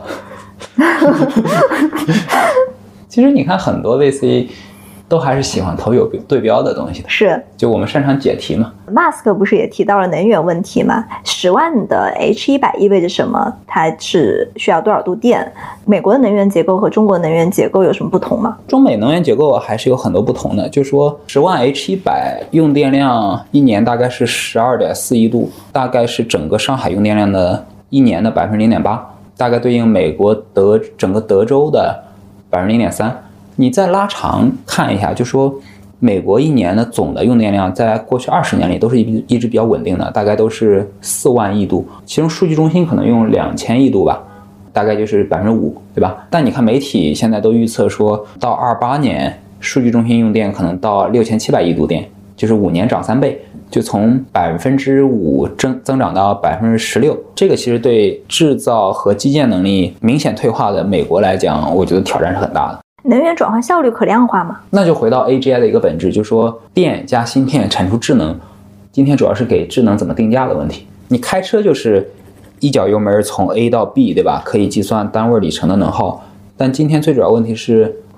其实你看很多 VC 都还是喜欢投有对标的东西的， 是， 就我们擅长解题嘛。 Musk 不是也提到了能源问题吗？10万的 H100 意味着什么？它是需要多少度电？美国的能源结构和中国的能源结构有什么不同吗？ 中美能源结构还是有很多不同的，就是说10万 H100 用电量一年大概是 12.4亿度，大概是整个上海用电量的一年的 0.8%， 大概对应美国整个德州的 0.3%。你再拉长看一下，就说美国一年的总的用电量在过去20年里都是一直比较稳定的，大概都是4万亿度，其中数据中心可能用2000亿度吧，大概就是5%，对吧？但你看媒体现在都预测说到28年数据中心用电可能到6700亿度电，就是5年涨3倍，就从5%增长到16%。这个其实对制造和基建能力明显退化的美国来讲，我觉得挑战是很大的。 能源转换效率可量化吗？ 那就回到 AGI 的一个本质，就是说电加芯片产出智能，今天主要是给智能怎么定价的问题。你开车就是一脚油门从 A 到 B， 对吧？可以计算单位里程的能耗，但今天最主要问题是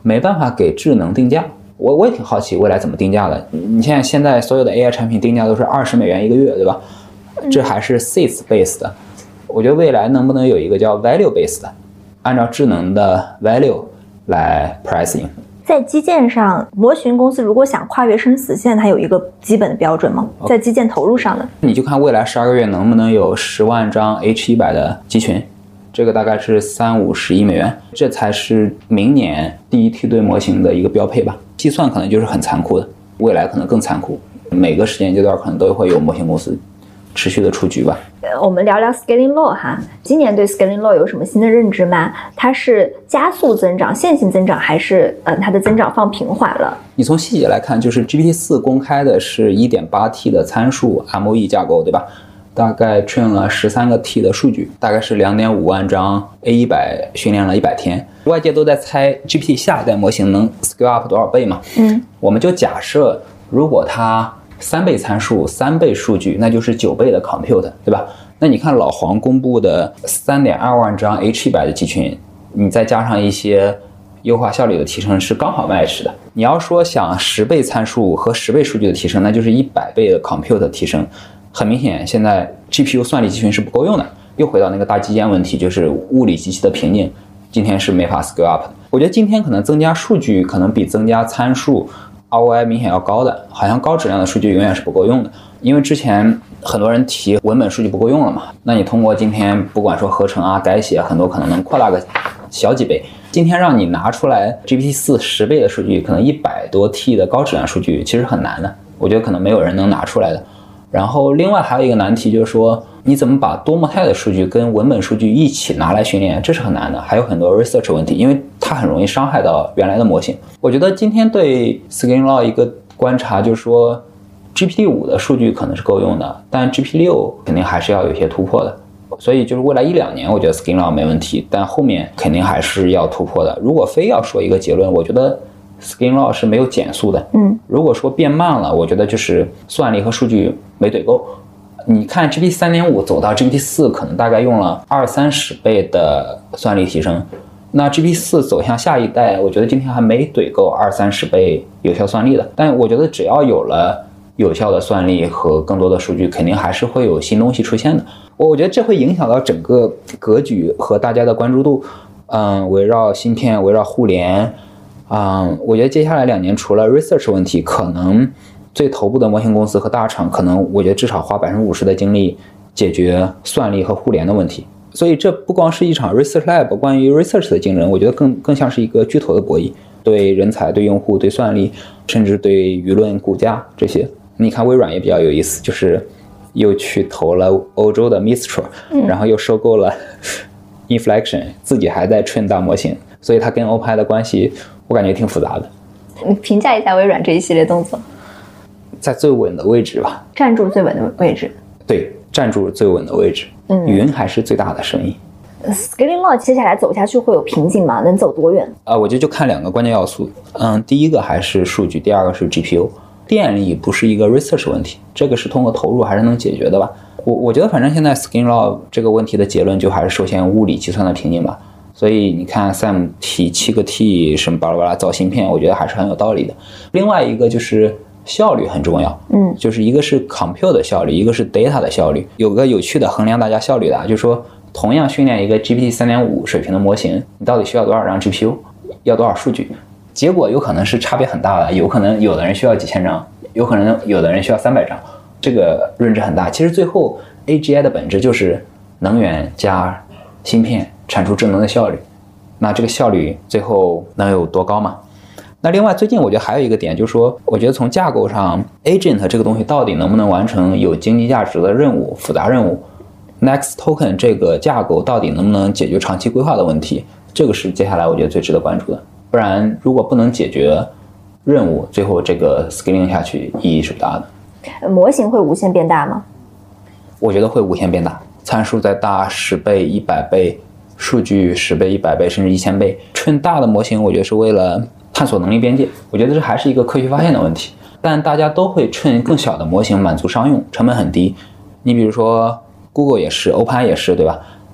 没办法给智能定价。我也挺好奇未来怎么定价的。你现在所有的 AI 产品定价都是$20一个月，对吧？这还是 seats based 的。我觉得未来能不能有一个叫 value based 的，按照智能的 value 来 pricing。 在基建上，模型公司如果想跨越生死线，它有一个基本的标准吗？在基建投入上的， 你就看未来12个月能不能有10万张 H100的集群，这个大概是30-50亿美元，这才是明年第一梯队模型的一个标配吧。计算可能就是很残酷的，未来可能更残酷，每个时间阶段可能都会有模型公司持续的出局吧。 我们聊聊 Scaling Law 哈，今年对 Scaling Law 有什么新的认知吗？它是加速增长、线性增长，还是它的增长放平缓了？ 你从细节来看，就是 GPT-4 公开的是 1.8T 的参数 MOE 架构，对吧？大概 train 了13个 T 的数据，大概是2.5万张 A100 训练了100天。外界都在猜 GPT 下一代模型能 scale up 多少倍嘛？我们就假设如果它3倍参数3倍数据，那就是9倍的 compute， 对吧？那你看老黄公布的3.2万张 H100 的集群，你再加上一些优化效率的提升，是刚好 match 的。你要说想10倍参数和10倍数据的提升，那就是100倍的 compute 的提升。很明显，现在 GPU 算力集群是不够用的，又回到那个大基建问题，就是物理机器的瓶颈，今天是没法 scale up 的。我觉得今天可能增加数据可能比增加参数 ROI 明显要高的，好像高质量的数据永远是不够用的，因为之前很多人提文本数据不够用了嘛，那你通过今天不管说合成啊、改写，很多可能能扩大个小几倍。今天让你拿出来 GPT-4 10倍的数据，可能100多 T 的高质量数据其实很难的，我觉得可能没有人能拿出来的。然后另外还有一个难题就是说，你怎么把多模态的数据跟文本数据一起拿来训练，这是很难的，还有很多 research 问题，因为它很容易伤害到原来的模型。我觉得今天对 Scaling Law 一个观察就是说 GPT-5 的数据可能是够用的，但 GPT-6 肯定还是要有些突破的，所以就是未来1-2年我觉得 Scaling Law 没问题，但后面肯定还是要突破的。如果非要说一个结论，我觉得Scaling Law 是没有减速的。如果说变慢了，我觉得就是算力和数据没怼够。你看 GPT 3.5 走到 GPT 4，可能大概用了20-30倍的算力提升。那 GPT 4走向下一代，我觉得今天还没怼够20-30倍有效算力的。但我觉得只要有了有效的算力和更多的数据，肯定还是会有新东西出现的。我觉得这会影响到整个格局和大家的关注度。围绕芯片，围绕互联。我觉得接下来2年除了 research 问题，可能最头部的模型公司和大厂可能我觉得至少花50%的精力解决算力和互联的问题。所以这不光是一场 research lab 关于 research 的竞争，我觉得更像是一个巨头的博弈，对人才、对用户、对算力，甚至对舆论、股价这些。你看微软也比较有意思，就是又去投了欧洲的 Mistral，然后又收购了 Inflection， 自己还在 train 大模型，所以它跟 OpenAI 的关系我感觉挺复杂的。 你评价一下微软这一系列动作。 在最稳的位置吧， 站住最稳的位置。 对，站住最稳的位置。云还是最大的生意。 Scaling Law 接下来走下去会有瓶颈吗？能走多远？ 我觉得就看2个关键要素。第一个还是数据，第二个是 GPU。电力不是一个 research 问题，这个是通过投入还是能解决的吧。我觉得反正现在 Scaling Law 这个问题的结论就还是首先物理计算的瓶颈吧。所以你看 Sam 提7个 T 什么巴拉巴拉造芯片，我觉得还是很有道理的。另外一个就是效率很重要，就是一个是 compute 的效率，一个是 data 的效率。有个有趣的衡量大家效率的，就是说同样训练一个 GPT 3.5 水平的模型，你到底需要多少张 GPU， 要多少数据？结果有可能是差别很大的，有可能有的人需要几千张，有可能有的人需要300张，这个认知很大。其实最后 AGI 的本质就是能源加芯片产出智能的效率，那这个效率最后能有多高吗？那另外最近我觉得还有一个点，就是说我觉得从架构上 agent 这个东西到底能不能完成有经济价值的任务、复杂任务， Next Token 这个架构到底能不能解决长期规划的问题，这个是接下来我觉得最值得关注的。不然如果不能解决任务，最后这个 scaling 下去意义是不大的。 模型会无限变大吗？ 我觉得会无限变大，参数再大10倍、100倍，数据10倍、100倍甚至1000倍。train 大的模型我觉得是为了探索能力边界，我觉得这还是一个科学发现的问题。但大家都会train更小的模型满足商用，成本很低。你比如说 Google 也是， OpenAI 也是，对吧？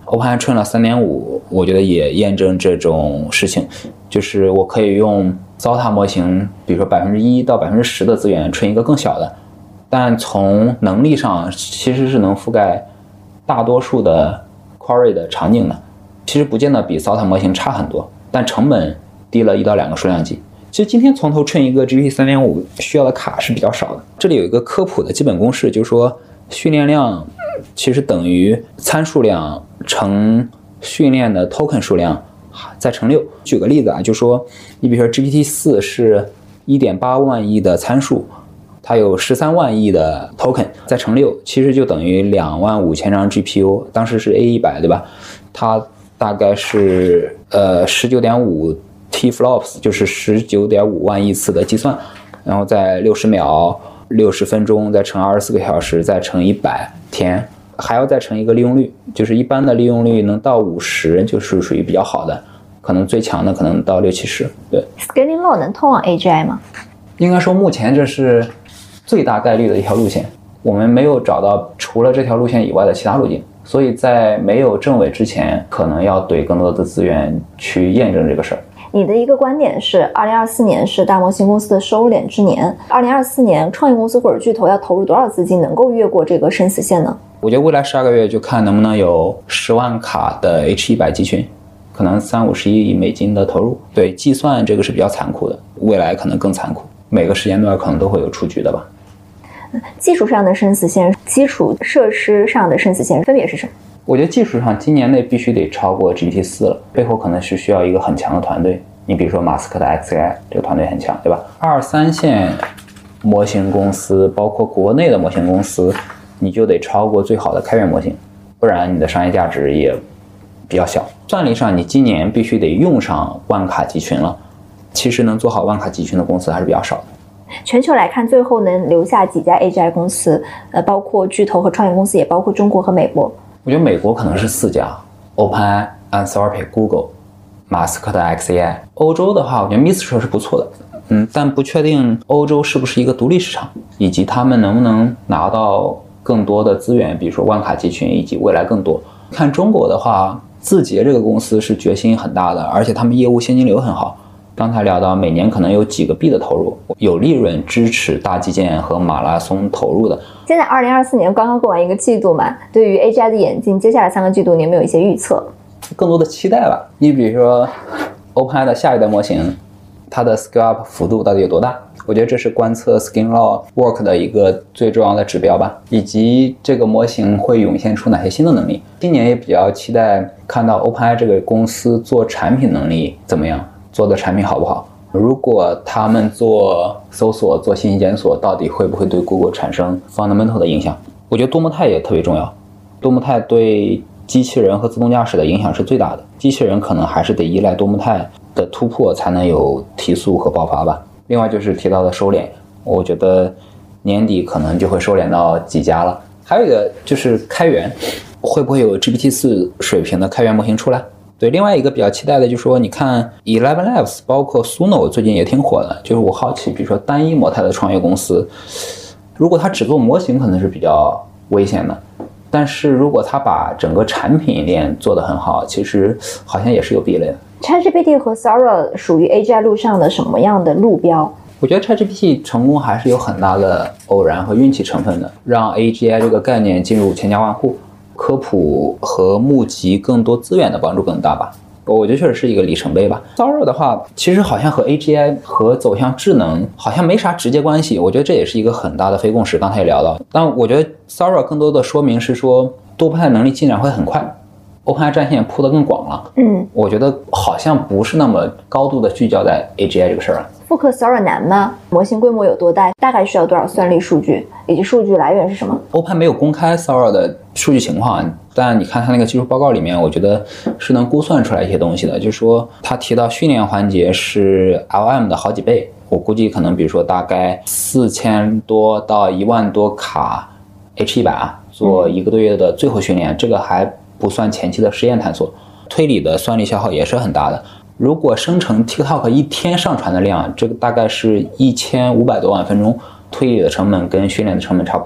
OpenAI train 了 3.5， 我觉得也验证这种事情，就是我可以用糟蹋模型，比如说1%到10%的资源train一个更小的，但从能力上其实是能覆盖大多数的 query 的场景的，其实不见得比糟蹋模型差很多，但成本低了1到2个数量级。其实今天从头train一个 GPT 3.5 需要的卡是比较少的。这里有一个科普的基本公式，就是说训练量其实等于参数量乘训练的 token 数量再乘6。举个例子啊，就说你比如说 GPT-4 是 1.8 万亿的参数，它有13万亿的 token 再乘6，其实就等于25000张 GPU， 当时是 A100 对吧？它大概是19.5 TFLOPS， 就是19.5万亿次的计算，然后在60秒、60分钟，再乘24个小时，再乘100天，还要再乘一个利用率，就是一般的利用率能到50，就是属于比较好的，可能最强的可能到60-70。对 ，Scaling Law 能通往 AGI 吗？ 应该说目前这是最大概率的一条路线，我们没有找到除了这条路线以外的其他路径，所以在没有证伪之前，可能要对更多的资源去验证这个事儿。 你的一个观点是2024年是大模型公司的收敛之年，2024年创业公司或者巨头要投入多少资金能够越过这个生死线呢？ 我觉得未来12个月就看能不能有10万卡的 H100 集群，可能30-50亿美金的投入。对，计算这个是比较残酷的，未来可能更残酷，每个时间段可能都会有出局的吧。 技术上的生死线，基础设施上的生死线分别是什么？ 我觉得技术上今年内必须得超过 GPT-4 了，背后可能是需要一个很强的团队。你比如说马斯克的 XAI 这个团队很强，对吧？2、3线模型公司，包括国内的模型公司，你就得超过最好的开源模型，不然你的商业价值也比较小。算力上，你今年必须得用上万卡集群了。其实能做好万卡集群的公司还是比较少的。 全球来看，最后能留下几家 AGI 公司，包括巨头和创业公司，也包括中国和美国。 我觉得美国可能是4家 ：OpenAI、Anthropic、Google、马斯克的 XAI。欧洲的话，我觉得 Mistral 是不错的，但不确定欧洲是不是一个独立市场，以及他们能不能拿到更多的资源，比如说万卡集群，以及未来更多。看中国的话，字节这个公司是决心很大的，而且他们业务现金流很好。刚才聊到每年可能有几个币的投入，有利润支持大基建和马拉松投入的。 现在2024年刚刚过完一个季度嘛，对于 AGI 的演进，接下来3个季度你有没有一些预测？ 更多的期待吧。你比如说 OpenAI 的下一代模型，它的 scale up 幅度到底有多大？我觉得这是观测 Scaling Law work 的一个最重要的指标吧，以及这个模型会涌现出哪些新的能力。今年也比较期待看到 OpenAI 这个公司做产品能力怎么样，做的产品好不好。如果他们做搜索、做信息检索，到底会不会对 Google 产生 fundamental 的影响？我觉得多模态也特别重要，多模态对机器人和自动驾驶的影响是最大的。机器人可能还是得依赖多模态的突破才能有提速和爆发吧。另外就是提到的收敛，我觉得年底可能就会收敛到几家了。还有一个就是开源，会不会有 GPT-4 水平的开源模型出来？对，另外一个比较期待的就是说，你看 ElevenLabs 包括 Suno 最近也挺火的，就是我好奇，比如说单一模态的创业公司，如果它只做模型可能是比较危险的，但是如果它把整个产品链做得很好，其实好像也是有壁垒的。 ChatGPT 和 Sora 属于 AGI 路上的什么样的路标？ 我觉得 ChatGPT 成功还是有很大的偶然和运气成分的，让 AGI 这个概念进入千家万户，科普和募集更多资源的帮助更大吧。我觉得确实是一个里程碑吧。Sora 的话，其实好像和 AGI 和走向智能好像没啥直接关系，我觉得这也是一个很大的非共识，刚才也聊到。但我觉得 Sora 更多的说明是说多模态能力进展会很快，OpenAI 战线铺得更广了。我觉得好像不是那么高度的聚焦在 AGI 这个事儿了。 复刻 Sora 难吗？模型规模有多大？大概需要多少算力数据？以及数据来源是什么？ OpenAI 没有公开 Sora 的数据情况，但你看它那个技术报告里面，我觉得是能估算出来一些东西的。就是说他提到训练环节是 LM 的好几倍，我估计可能比如说大概4000多到1万多卡 H100 做1个多月的最后训练，这个还不算前期的实验探索，推理的算力消耗也是很大的。如果生成 TikTok 一天上传的量，这个大概是1500多万分钟，推理的成本跟训练的成本差不多，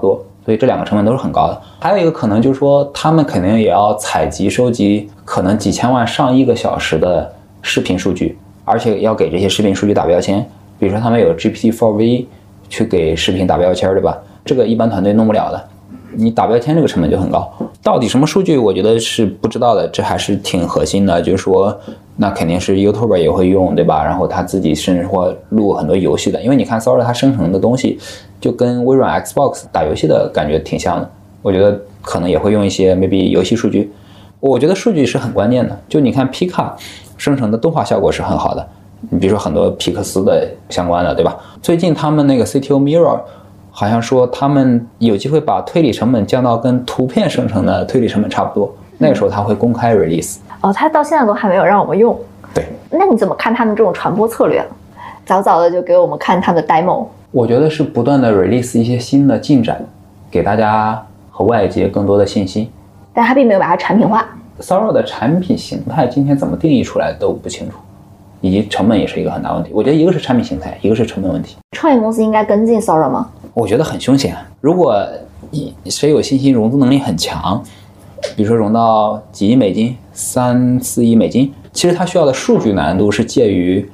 所以这2个成本都是很高的。还有一个可能就是说，他们肯定也要采集收集可能几千万上亿个小时的视频数据，而且要给这些视频数据打标签，比如说他们有 GPT-4V 去给视频打标签，对吧？这个一般团队弄不了的，你打标签这个成本就很高。到底什么数据我觉得是不知道的，这还是挺核心的，就是说那肯定是 YouTuber 也会用，对吧？然后他自己甚至会录很多游戏的，因为你看 Sora 它生成的东西就跟微软 Xbox 打游戏的感觉挺像的，我觉得可能也会用一些 maybe 游戏数据。我觉得数据是很关键的，就你看 Pika 生成的动画效果是很好的，你比如说很多皮克斯的相关的，对吧？最近他们那个 CTO Mirror 好像说他们有机会把推理成本降到跟图片生成的推理成本差不多，那个时候他会公开 release。 他到现在都还没有让我们用。 对， 那你怎么看他们这种传播策略？早早的就给我们看他们的 demo。 我觉得是不断的 release 一些新的进展，给大家和外界更多的信息。 但他并没有把它产品化。 Sora 的产品形态今天怎么定义出来都不清楚，以及成本也是一个很大问题。我觉得一个是产品形态，一个是成本问题。 创业公司应该跟进 Sora 吗？ 我觉得很凶险。如果谁有信心融资能力很强，比如说融到几亿美金、3-4亿美金，其实它需要的数据难度是介于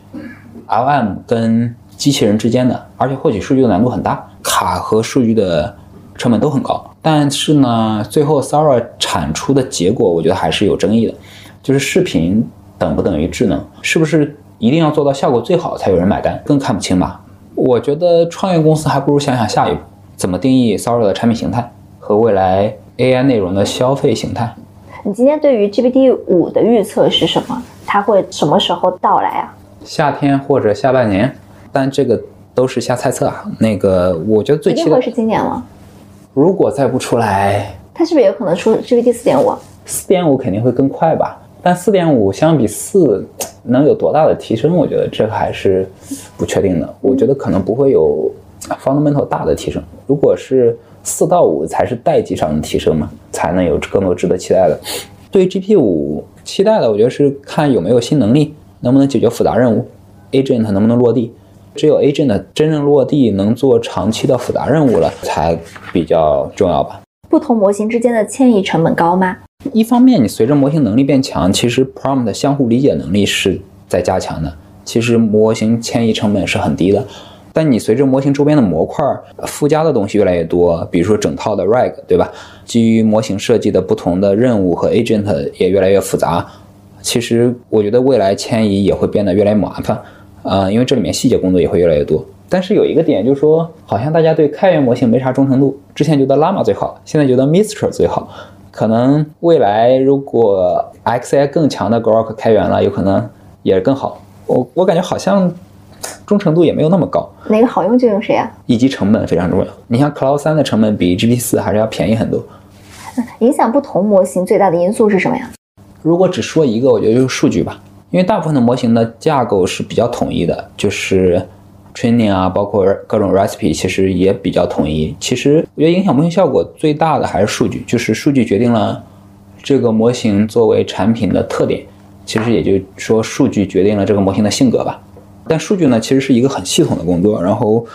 LM 跟机器人之间的，而且获取数据的难度很大，卡和数据的成本都很高。但是呢，最后 Sora 产出的结果我觉得还是有争议的，就是视频等不等于智能，是不是一定要做到效果最好才有人买单，更看不清吧。我觉得创业公司还不如想想下一步怎么定义 Sora 的产品形态和未来 AI 内容的消费形态。 你今天对于 GPT-5 的预测是什么？它会什么时候到来啊？ 夏天或者下半年，但这个都是瞎猜测啊。那个我觉得最期待一定会是今年吗？ 如果再不出来， 它是不是有可能出 GPT 4.5？4.5 肯定会更快吧，但4.5相比4能有多大的提升，我觉得这个还是不确定的。我觉得可能不会有 fundamental 大的提升，如果是4到5才是代际上的提升嘛，才能有更多值得期待的。对于 GPT-5 期待的，我觉得是看有没有新能力，能不能解决复杂任务， agent 能不能落地。只有 agent 真正落地能做长期的复杂任务了才比较重要吧。 不同模型之间的迁移成本高吗？ 一方面你随着模型能力变强，其实 prompt 相互理解能力是在加强的，其实模型迁移成本是很低的。但你随着模型周边的模块附加的东西越来越多，比如说整套的 RAG， 对吧？基于模型设计的不同的任务和 agent 也越来越复杂，其实我觉得未来迁移也会变得越来越麻烦。因为这里面细节工作也会越来越多。但是有一个点就是说，好像大家对开源模型没啥忠诚度，之前觉得 Llama 最好，现在觉得 Mistral 最好，可能未来如果 XAI 更强的 Grok 开源了，有可能也更好。我感觉好像忠诚度也没有那么高。 哪个好用就用谁啊？ 以及成本非常重要。你像 Cloud 3的成本比 GPT-4 还是要便宜很多。 影响不同模型最大的因素是什么呀？ 如果只说一个，我觉得就是数据吧。因为大部分的模型的架构是比较统一的，就是 training 啊，包括各种 recipe 其实也比较统一。其实我觉得影响模型效果最大的还是数据，就是数据决定了这个模型作为产品的特点，其实也就是说数据决定了这个模型的性格吧。但数据呢，其实是一个很系统的工作，然后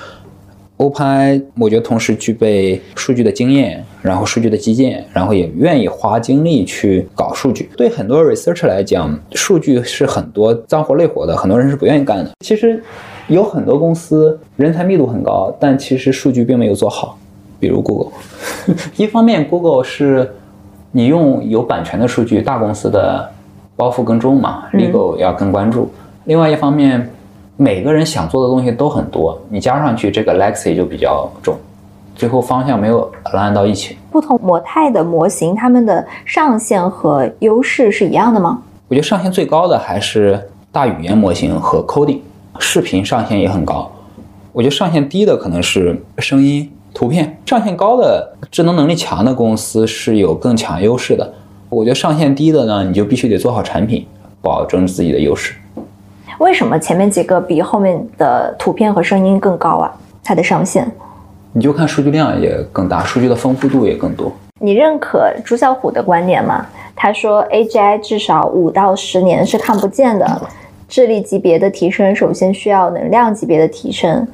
OpenAI 我觉得同时具备数据的经验，然后数据的基建，然后也愿意花精力去搞数据。对很多 researcher 来讲，数据是很多脏活累活的，很多人是不愿意干的。其实有很多公司人才密度很高，但其实数据并没有做好，比如 Google 一方面 Google 是你用有版权的数据，大公司的包袱更重嘛， legal 要更关注。另外一方面，每个人想做的东西都很多，你加上去这个 legacy 就比较重，最后方向没有align到一起。 不同模态的模型，它们的上限和优势是一样的吗？ 我觉得上限最高的还是大语言模型和 coding， 视频上限也很高。我觉得上限低的可能是声音、图片，上限高的智能能力强的公司是有更强优势的。我觉得上限低的呢，你就必须得做好产品，保证自己的优势。 为什么前面几个比后面的图片和声音更高啊？它的上限？ 你就看数据量也更大，数据的丰富度也更多。 你认可朱啸虎的观点吗？他说 AGI 至少5到10年是看不见的，智力级别的提升首先需要能量级别的提升，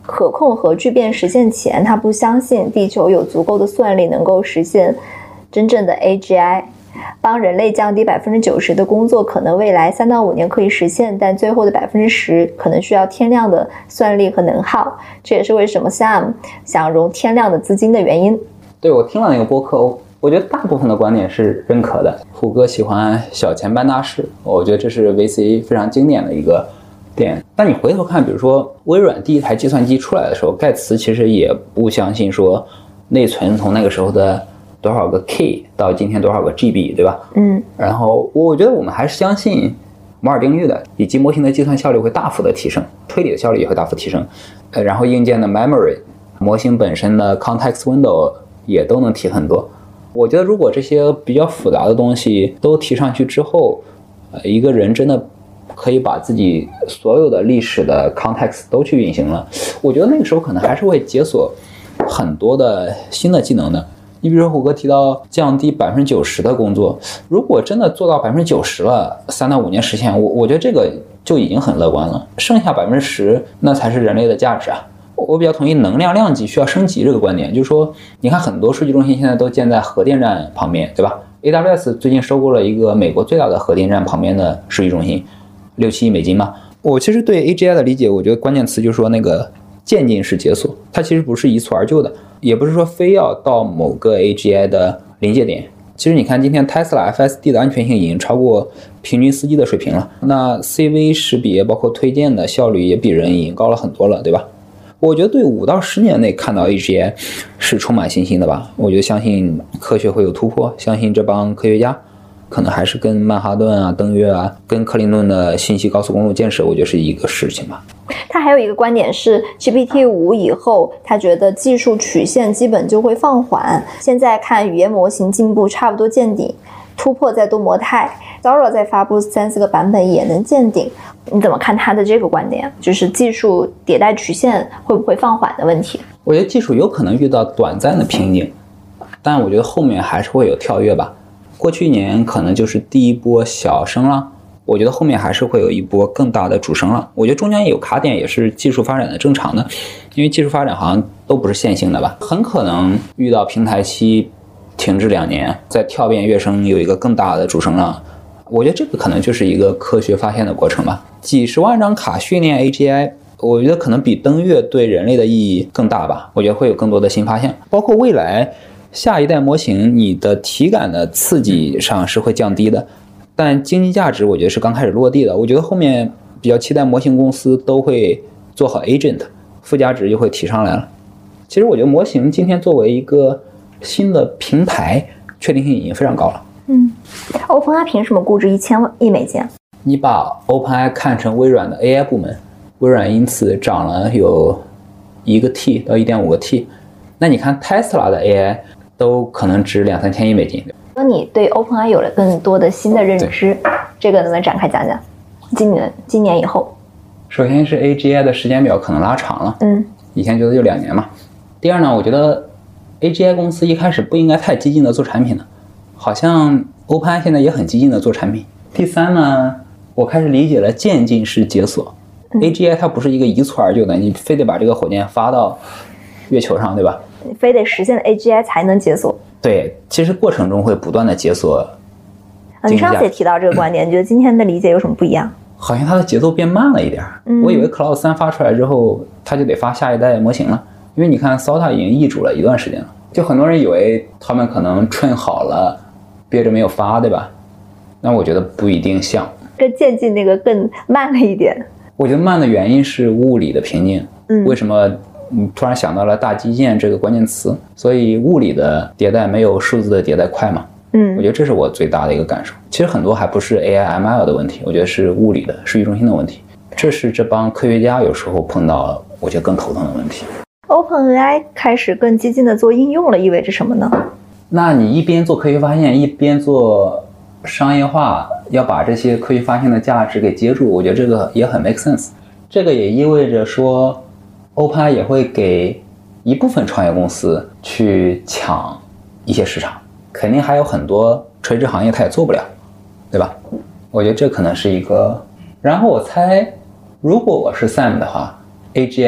可控核聚变实现前，他不相信地球有足够的算力能够实现真正的 AGI。帮人类降低90%的工作，可能未来3到5年可以实现，但最后的10%可能需要天量的算力和能耗。这也是为什么 Sam 想融天量的资金的原因。 对，我听了那个播客，我觉得大部分的观点是认可的。虎哥喜欢小钱办大事，我觉得这是 VC 非常经典的一个点。但你回头看，比如说微软第一台计算机出来的时候，盖茨其实也不相信说内存从那个时候的多少个 K 到今天多少个 GB， 对吧？然后我觉得我们还是相信摩尔定律的，以及模型的计算效率会大幅的提升，推理的效率也会大幅提升。然后硬件的 memory， 模型本身的 context window 也都能提很多。我觉得如果这些比较复杂的东西都提上去之后，一个人真的可以把自己所有的历史的 context 都去运行了，我觉得那个时候可能还是会解锁很多的新的技能的。你比如说虎哥提到降低90%的工作，如果真的做到90%了，3到5年实现，我觉得这个就已经很乐观了。剩下10%那才是人类的价值啊！我比较同意能量量级需要升级这个观点，就是说，你看很多数据中心现在都建在核电站旁边，对吧 ？AWS 最近收购了一个美国最大的核电站旁边的数据中心，6-7亿美金嘛。我其实对 AGI 的理解，我觉得关键词就是说那个渐进式解锁，它其实不是一蹴而就的。也不是说非要到某个 AGI 的临界点。其实你看今天 Tesla FSD 的安全性已经超过平均司机的水平了，那 CV 识别包括推荐的效率也比人已经高了很多了，对吧？我觉得对5到10年内看到 AGI 是充满信心的吧。我觉得相信科学会有突破，相信这帮科学家可能还是跟曼哈顿啊、登月啊、跟克林顿的信息高速公路建设，我觉得是一个事情吧。 他还有一个观点是 GPT-5 以后，他觉得技术曲线基本就会放缓。现在看语言模型进步差不多见顶，突破再多模态 ，Sora 再发布3-4个版本也能见顶。你怎么看他的这个观点？就是技术迭代曲线会不会放缓的问题？ 我觉得技术有可能遇到短暂的瓶颈，但我觉得后面还是会有跳跃吧。过去1年可能就是第一波小升浪，我觉得后面还是会有一波更大的主升浪。我觉得中间有卡点也是技术发展的正常的，因为技术发展好像都不是线性的吧，很可能遇到平台期停滞2年，再跳变跃升有一个更大的主升浪。我觉得这个可能就是一个科学发现的过程吧。几十万张卡训练 AGI， 我觉得可能比登月对人类的意义更大吧。我觉得会有更多的新发现，包括未来下一代模型，你的体感的刺激上是会降低的，但经济价值我觉得是刚开始落地的。我觉得后面比较期待模型公司都会做好 agent， 附加值就会提上来了。其实我觉得模型今天作为一个新的平台，确定性已经非常高了。 OpenAI 凭什么估值1000亿美金？ 你把 OpenAI 看成微软的 AI 部门，微软因此涨了有1个 T 到 1.5个 T， 那你看 Tesla 的 AI 都可能值2-3千亿美金。 说你对 OpenAI 有了更多的新的认知，这个能不能展开讲讲？今年以后， 首先是 AGI 的时间表可能拉长了，以前觉得就2年嘛。第二呢，我觉得 AGI 公司一开始不应该太激进的做产品的，好像 OpenAI 现在也很激进的做产品。第三呢，我开始理解了渐进式解锁。AGI 它不是一个一蹴而就的，你非得把这个火箭发到月球上，对吧？ 你非得实现了 AGI 才能解锁。 对，其实过程中会不断的解锁。 你上次也提到这个观点，你觉得今天的理解有什么不一样？ 好像它的节奏变慢了一点。我以为 Cloud 3发出来之后，它就得发下一代模型了，因为你看 SOTA 已经易主了一段时间了，就很多人以为他们可能train好了，憋着没有发，对吧？那我觉得不一定像。 跟渐进那个更慢了一点。 我觉得慢的原因是物理的瓶颈。为什么突然想到了大基建这个关键词？所以物理的迭代没有数字的迭代快嘛。我觉得这是我最大的一个感受。其实很多还不是 AI、ML 的问题，我觉得是物理的数据中心的问题。这是这帮科学家有时候碰到我觉得更头疼的问题。 OpenAI 开始更激进的做应用了，意味着什么呢？ 那你一边做科学发现，一边做商业化，要把这些科学发现的价值给接住，我觉得这个也很 make sense。这个也意味着说 OpenAI 也会给一部分创业公司去抢一些市场，肯定还有很多垂直行业它也做不了，对吧？我觉得这可能是一个。然后我猜如果我是 Sam 的话， AGI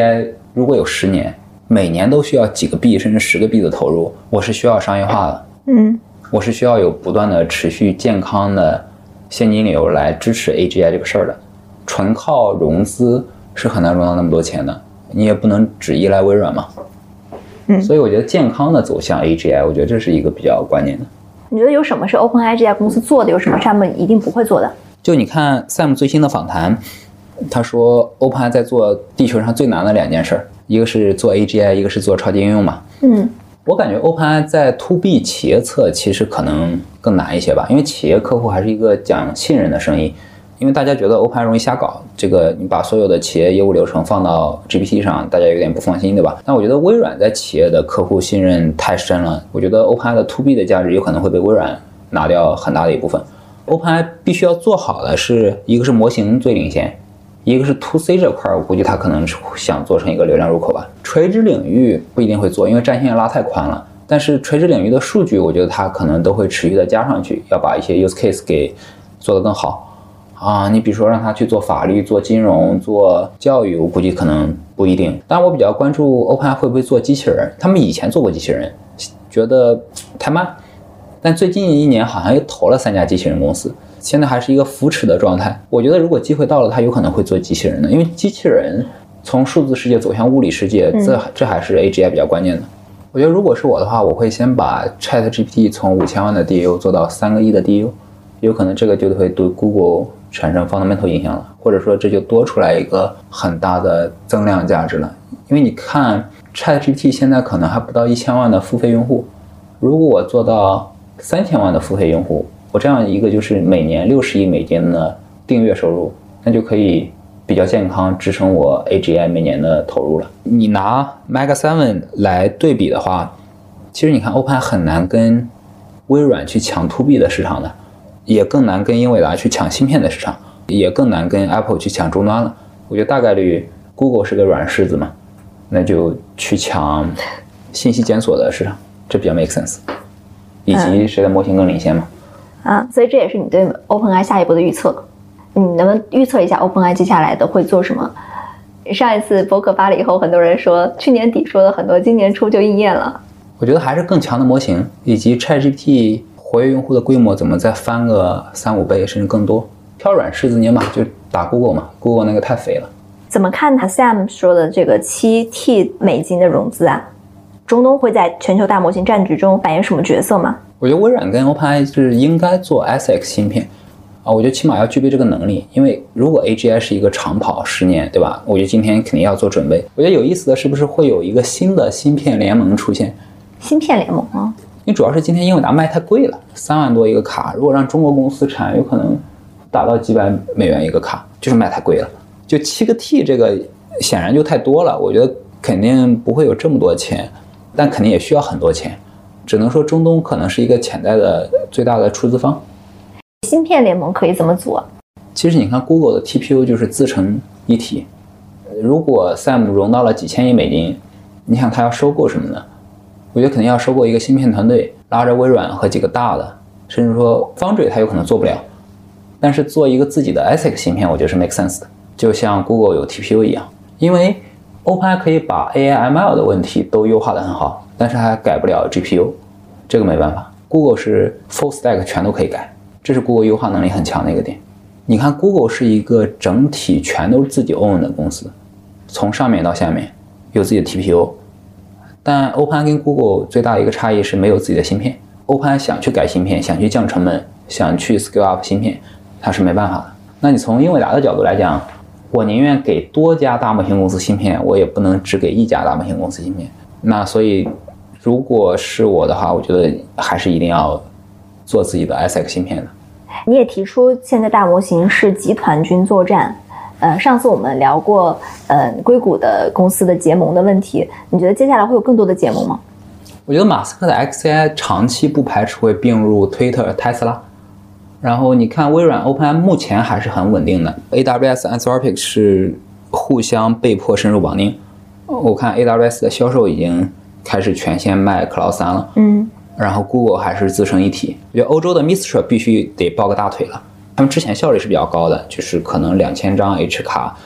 如果有10年，每年都需要几个币甚至10个币的投入，我是需要商业化的。我是需要有不断的持续健康的现金流来支持 AGI 这个事儿的。纯靠融资是很难融到那么多钱的，你也不能只依赖微软嘛。所以我觉得健康的走向 AGI， 我觉得这是一个比较关键的。 你觉得有什么是 OpenAI 这家公司做的，有什么是他们一定不会做的？ 就你看 Sam 最新的访谈，他说 OpenAI 在做地球上最难的2件事，一个是做 AGI， 一个是做超级应用嘛。我感觉 OpenAI 在 To B 企业侧其实可能更难一些吧，因为企业客户还是一个讲信任的生意。因为大家觉得 OpenAI 容易瞎搞，这个你把所有的企业业务流程放到 GPT 上，大家有点不放心，对吧？但我觉得微软在企业的客户信任太深了，我觉得 OpenAI 的 To B 的价值有可能会被微软拿掉很大的一部分。OpenAI 必须要做好的是，一个是模型最领先，一个是 To C 这块，我估计他可能想做成一个流量入口吧。垂直领域不一定会做，因为战线拉太宽了。但是垂直领域的数据，我觉得他可能都会持续的加上去，要把一些 use case 给做得更好。你比如说让他去做法律、做金融、做教育，我估计可能不一定。但我比较关注 OpenAI 会不会做机器人，他们以前做过机器人，觉得太慢，但最近1年好像又投了3家机器人公司，现在还是一个扶持的状态。我觉得如果机会到了，他有可能会做机器人的，因为机器人从数字世界走向物理世界，这还是 AGI 比较关键的。我觉得如果是我的话，我会先把 ChatGPT 从5000万的 DAU 做到3个亿的 DAU， 有可能这个就会对 Google 产生 fundamental 影响了，或者说这就多出来一个很大的增量价值了。因为你看 ChatGPT 现在可能还不到1000万的付费用户，如果我做到3000万的付费用户，我这样一个就是每年60亿美金的订阅收入，那就可以比较健康支撑我 AGI 每年的投入了。你拿 Mega 7来对比的话，其实你看 OpenAI 很难跟微软去抢 To B 的市场的，也更难跟英伟达去抢芯片的市场，也更难跟 Apple 去抢终端了。我觉得大概率 Google 是个软柿子嘛，那就去抢信息检索的市场，这比较 make sense。以及谁的模型更领先嘛。 所以这也是你对 OpenAI 下一步的预测。你能不能预测一下 OpenAI 接下来的会做什么？上一次博客发了以后，很多人说去年底说的很多，今年初就应验了。 我觉得还是更强的模型，以及 ChatGPT 活跃用户的规模怎么再翻个3-5倍甚至更多。挑软柿子捏嘛，就打 Google 嘛 ，Google 那个太肥了。怎么看 Sam 说的这个7T 美金的融资啊？中东会在全球大模型战局中扮演什么角色吗？ 我觉得微软跟 OpenAI 是应该做 SX 芯片我觉得起码要具备这个能力，因为如果 AGI 是一个长跑10年，对吧？我觉得今天肯定要做准备。我觉得有意思的是不是会有一个新的芯片联盟出现？ 芯片联盟啊？ 因为主要是今天英伟达卖太贵了，3万多一个卡，如果让中国公司产，有可能达到几百美元一个卡，就是卖太贵了。就7个 T 这个显然就太多了，我觉得肯定不会有这么多钱，但肯定也需要很多钱。只能说中东可能是一个潜在的最大的出资方。 芯片联盟可以怎么组啊？ 其实你看 Google 的 TPU 就是自成一体，如果 Sam 融到了几千亿美金，你想他要收购什么呢？我觉得肯定要收购一个芯片团队，拉着微软和几个大的，甚至说Foundry他有可能做不了，但是做一个自己的 ASIC 芯片，我觉得是 make sense 的，就像 Google 有 TPU 一样。因为 OpenAI 可以把 AI/ML 的问题都优化得很好，但是还改不了 GPU， 这个没办法。Google 是 full stack 全都可以改，这是 Google 优化能力很强的一个点。你看 Google 是一个整体全都是自己 own 的公司，从上面到下面有自己的 TPU， 但 OpenAI 跟 Google 最大的一个差异是没有自己的芯片。OpenAI 想去改芯片，想去降成本，想去 scale up 芯片，它是没办法的。那你从英伟达的角度来讲，我宁愿给多家大模型公司芯片，我也不能只给一家大模型公司芯片。那所以如果是我的话，我觉得还是一定要做自己的 ASIC 芯片的。 你也提出现在大模型是集团军作战，上次我们聊过硅谷的公司的结盟的问题，你觉得接下来会有更多的结盟吗？ 我觉得马斯克的 XAI 长期不排除会并入 Twitter、Tesla， 然后你看微软 OpenAI 目前还是很稳定的， AWS、Anthropic 是互相被迫深入绑定。我看 AWS 的销售已经开始全线卖 Cloud 3了，然后 Google 还是自成一体。我觉得欧洲的 Mistral 必须得抱个大腿了，他们之前效率是比较高的，就是可能2000张 H 卡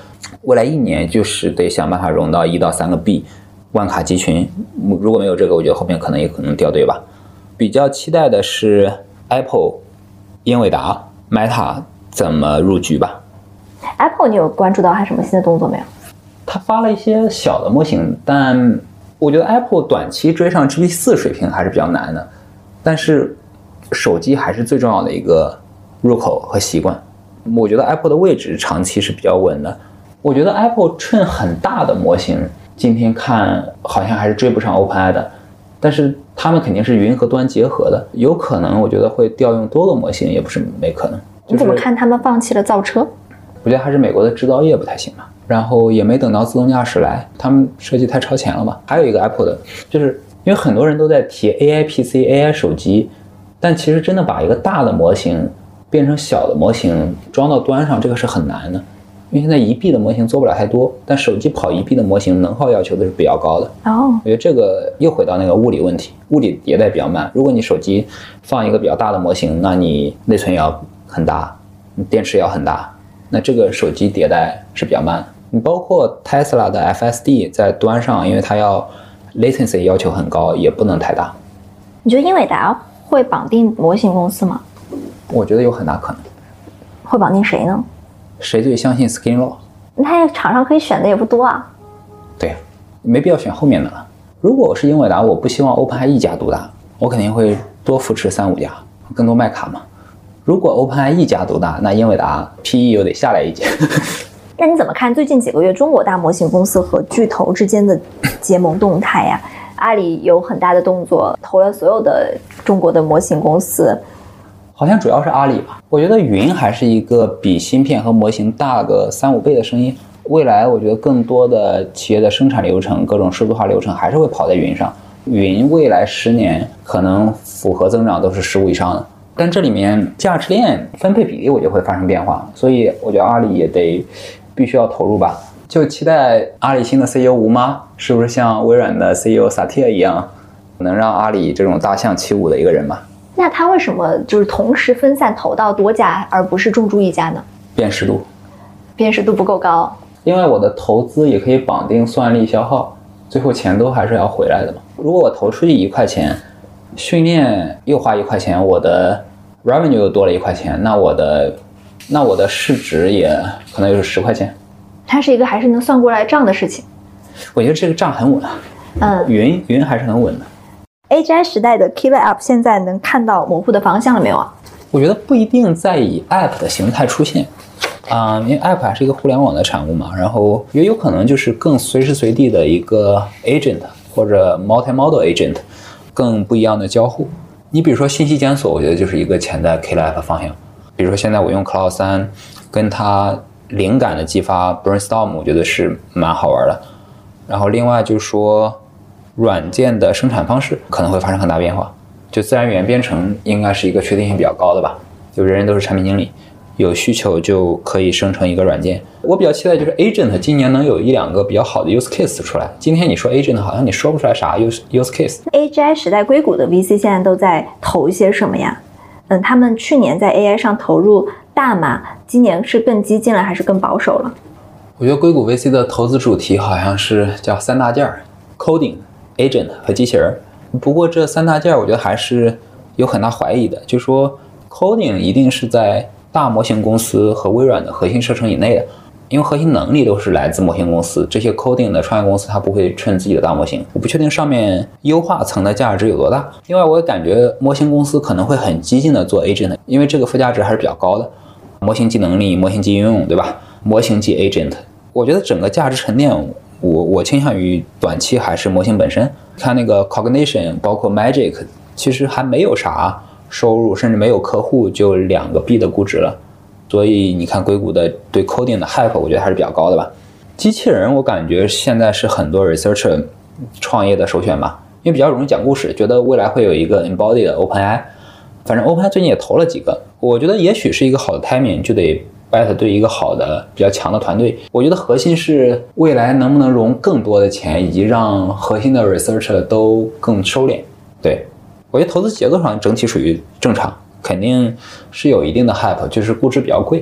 未来1年就是得想办法融到1到3个 B 万卡集群，如果没有这个，我觉得后面可能掉队吧。比较期待的是 Apple、英伟达、Meta 怎么入局吧。 Apple 你有关注到它什么新的动作没有？ 它发了一些小的模型，但我觉得 Apple 短期追上 GPT-4 水平还是比较难的。但是手机还是最重要的一个入口和习惯。我觉得 Apple 的位置长期是比较稳的。我觉得 Apple 趁很大的模型，今天看好像还是追不上 OpenAI 的，但是他们肯定是云和端结合的，有可能我觉得会调用多个模型，也不是没可能。 你怎么看他们放弃了造车？ 我觉得还是美国的制造业不太行吧，然后也没等到自动驾驶来，他们设计太超前了吧。还有一个 Apple 的，就是因为很多人都在提 AI PC、AI 手机，但其实真的把一个大的模型变成小的模型装到端上，这个是很难的。因为现在1B 的模型做不了太多，但手机跑1B 的模型能耗要求的是比较高的。我觉得这个又回到那个物理问题，物理迭代比较慢。如果你手机放一个比较大的模型，那你内存也要很大，你电池也要很大，那这个手机迭代是比较慢的。你包括 Tesla 的 FSD 在端上，因为它要 latency 要求很高，也不能太大。 你觉得英伟达会绑定模型公司吗？ 我觉得有很大可能。 会绑定谁呢？ 谁最相信 Skinlaw？ 那厂商可以选的也不多啊。 对，没必要选后面的了。如果我是英伟达，我不希望 OpenAI 一家独大，我肯定会多扶持3、5家，更多卖卡嘛。如果 OpenAI 一家独大，那英伟达 PE 又得下来一截。 那你怎么看最近几个月中国大模型公司和巨头之间的结盟动态呀？阿里有很大的动作，投了所有的中国的模型公司。 好像主要是阿里吧。我觉得云还是一个比芯片和模型大个3、5倍的生意。未来我觉得更多的企业的生产流程、各种数字化流程还是会跑在云上。云未来10年可能复合增长都是15以上的，但这里面价值链分配比例我觉得会发生变化，所以我觉得阿里也必须要投入吧。就期待阿里新的 CEO 吴妈是不是像微软的 CEO 萨提亚一样，能让阿里这种大象起舞的一个人吧。 那他为什么就是同时分散投到多家，而不是重注一家呢？辨识度不够高。 因为我的投资也可以绑定算力消耗，最后钱都还是要回来的嘛。如果我投出去1块钱，训练又花1块钱，我的 revenue 又多了1块钱，那我的市值也可能又是10块钱。 它是一个还是能算过来账的事情。 我觉得这个账很稳啊。云还是很稳的。 AGI 时代的 Killer App 现在能看到模糊的方向了没有啊？ 我觉得不一定再以 App 的形态出现因为 App 还是一个互联网的产物嘛，然后也有可能就是更随时随地的一个 agent 或者 multi-model agent， 更不一样的交互。你比如说信息检索，我觉得就是一个潜在 Killer App 方向。比如说现在我用 Cloud 3，跟它灵感的激发 brainstorm， 我觉得是蛮好玩的。然后另外就是说软件的生产方式可能会发生很大变化，就自然语言编程应该是一个确定性比较高的吧，就人人都是产品经理，有需求就可以生成一个软件。我比较期待就是 agent 今年能有1、2个比较好的 use case 出来。今天你说 agent 好像你说不出来啥 use case。 AGI 时代硅谷的 VC 现在都在投一些什么呀？他们去年在 AI 上投入大码，今年是更激进了还是更保守了？ 我觉得硅谷 VC 的投资主题好像是叫3大件：coding、agent 和机器人。不过这3大件我觉得还是有很大怀疑的，就是说 coding 一定是在大模型公司和微软的核心射程以内的，因为核心能力都是来自模型公司，这些 coding 的创业公司它不会趁自己的大模型。我不确定上面优化层的价值有多大。另外我也感觉模型公司可能会很激进的做 agent， 因为这个附加值还是比较高的，模型级能力、模型级应用，对吧？模型级 agent， 我觉得整个价值沉淀我倾向于短期还是模型本身。看那个 Cognition 包括 Magic 其实还没有啥收入，甚至没有客户，就2个 B 的估值了。所以你看硅谷的对 coding 的 hype 我觉得还是比较高的吧。机器人我感觉现在是很多 researcher 创业的首选吧，因为比较容易讲故事，觉得未来会有一个 embodied 的 OpenAI。 反正 OpenAI 最近也投了几个，我觉得也许是一个好的 timing， 就得 bet 对一个好的比较强的团队。我觉得核心是未来能不能融更多的钱，以及让核心的 researcher 都更收敛。对，我觉得投资结构上整体属于正常，肯定是有一定的 hype， 就是估值比较贵。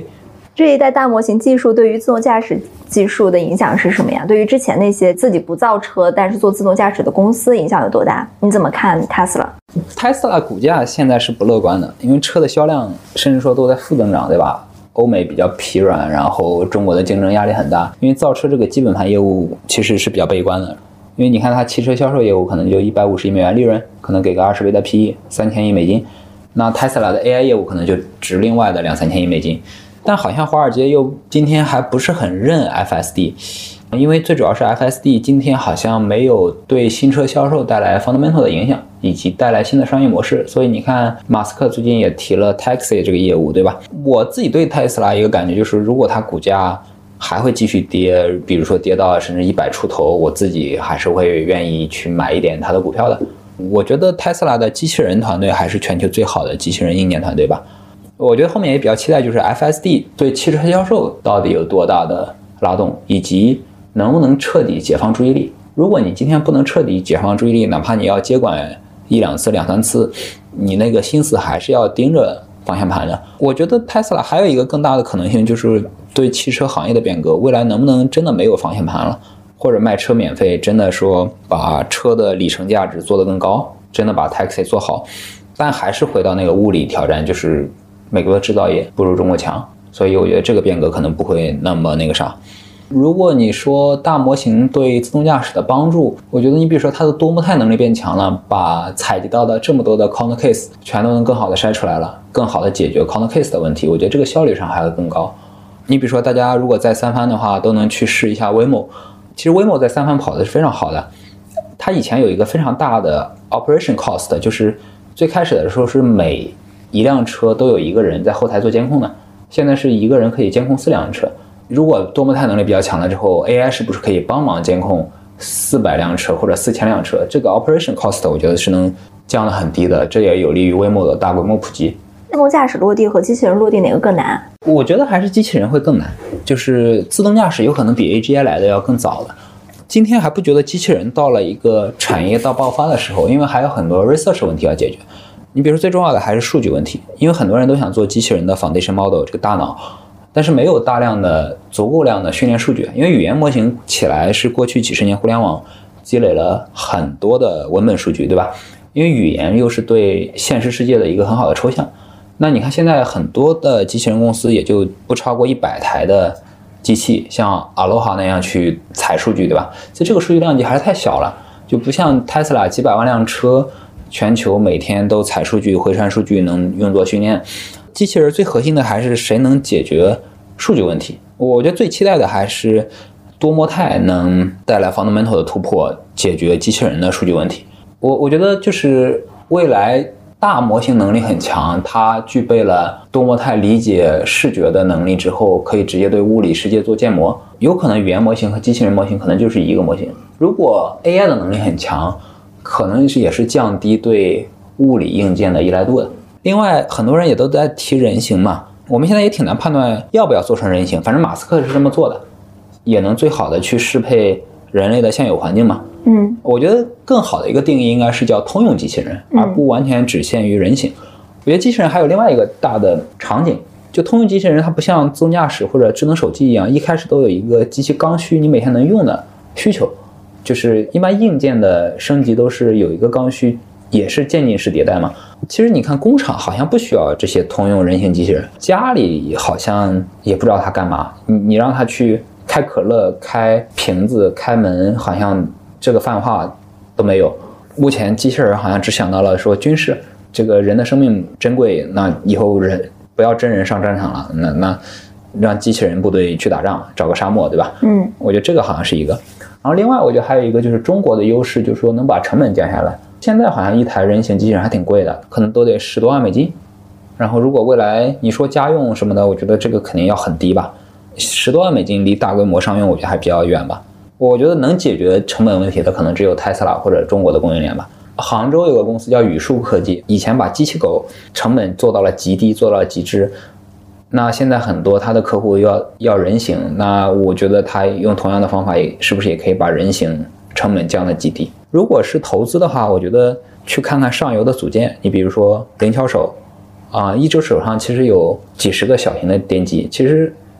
这一代大模型技术对于自动驾驶技术的影响是什么呀？对于之前那些自己不造车但是做自动驾驶的公司影响有多大？你怎么看 Tesla？Tesla 股价现在是不乐观的，因为车的销量甚至说都在负增长，对吧？欧美比较疲软，然后中国的竞争压力很大，因为造车这个基本盘业务其实是比较悲观的，因为你看它汽车销售业务可能就150亿美元利润，可能给个20倍的 PE，3000亿美金，那 Tesla 的 AI 业务可能就值另外的2-3千亿美金，但好像华尔街又今天还不是很认 FSD， 因为最主要是 FSD 今天好像没有对新车销售带来 fundamental 的影响，以及带来新的商业模式，所以你看马斯克最近也提了 Taxi 这个业务，对吧？我自己对 Tesla 一个感觉就是，如果它股价还会继续跌，比如说跌到甚至100出头，我自己还是会愿意去买一点它的股票的。我觉得 Tesla 的机器人团队还是全球最好的机器人硬件团队吧。我觉得后面也比较期待，就是 FSD 对汽车销售到底有多大的拉动，以及能不能彻底解放注意力。如果你今天不能彻底解放注意力，哪怕你要接管1-2次、2-3次，你那个心思还是要盯着方向盘的。我觉得 Tesla 还有一个更大的可能性，就是对汽车行业的变革，未来能不能真的没有方向盘了，或者卖车免费，真的说把车的里程价值做得更高，真的把 Taxi 做好，但还是回到那个物理挑战，就是美国的制造业不如中国强，所以我觉得这个变革可能不会那么那个啥。如果你说大模型对自动驾驶的帮助，我觉得你比如说它的多模态能力变强了，把采集到的这么多的 corner case 全都能更好的筛出来了，更好的解决 corner case 的问题，我觉得这个效率上还会更高。你比如说大家如果在三藩的话，都能去试一下 Waymo， 其实 Waymo 在三藩跑的是非常好的，它以前有一个非常大的 operation cost， 就是最开始的时候是每一辆车都有一个人在后台做监控的，现在是一个人可以监控4辆车。如果多模态能力比较强了之后， AI 是不是可以帮忙监控400辆车或者4000辆车？这个 operation cost 我觉得是能降得很低的，这也有利于 Waymo 的大规模普及。 自动驾驶落地和机器人落地哪个更难？ 我觉得还是机器人会更难，就是自动驾驶有可能比 AGI 来的要更早了。今天还不觉得机器人到了一个产业到爆发的时候，因为还有很多 research 问题要解决。你比如说最重要的还是数据问题，因为很多人都想做机器人的 foundation model 这个大脑，但是没有大量的足够量的训练数据，因为语言模型起来是过去几十年互联网积累了很多的文本数据，对吧？因为语言又是对现实世界的一个很好的抽象。那你看现在很多的机器人公司也就不超过100台的机器，像 Aloha 那样去采数据，对吧？所以这个数据量级还是太小了，就不像 Tesla 几百万辆车，全球每天都采数据、回传数据，能用作训练。机器人最核心的还是谁能解决数据问题。我觉得最期待的还是多模态能带来 fundamental 的突破，解决机器人的数据问题。我觉得就是未来大模型能力很强，它具备了多模态理解视觉的能力之后，可以直接对物理世界做建模。有可能语言模型和机器人模型可能就是一个模型。如果 AI 的能力很强，可能也是降低对物理硬件的依赖度的。另外很多人也都在提人形嘛，我们现在也挺难判断要不要做成人形，反正马斯克是这么做的，也能最好的去适配人类的现有环境嘛。我觉得更好的一个定义应该是叫通用机器人，而不完全只限于人形。我觉得机器人还有另外一个大的场景，就通用机器人它不像自动驾驶或者智能手机一样，一开始都有一个极其刚需你每天能用的需求，就是一般硬件的升级都是有一个刚需，也是渐进式迭代嘛。其实你看工厂好像不需要这些通用人形机器人，家里好像也不知道它干嘛，你让它去开可乐、开瓶子、开门，好像这个泛化都没有。目前机器人好像只想到了说军事，这个人的生命珍贵，那以后人不要真人上战场了，那让机器人部队去打仗，找个沙漠，对吧？我觉得这个好像是一个。然后另外我觉得还有一个就是中国的优势，就是说能把成本降下来。现在好像一台人形机器人还挺贵的，可能都得10多万美金。然后如果未来你说家用什么的，我觉得这个肯定要很低吧。10多万美金离大规模商用我觉得还比较远吧。我觉得能解决成本问题的可能只有 Tesla 或者中国的供应链吧。杭州有个公司叫语数科技，以前把机器狗成本做到了极低，做到了极致。那现在很多他的客户要人形，那我觉得他用同样的方法是不是也可以把人形成本降得极低？如果是投资的话，我觉得去看看上游的组件，你比如说灵巧手一只手上其实有几十个小型的电机，其实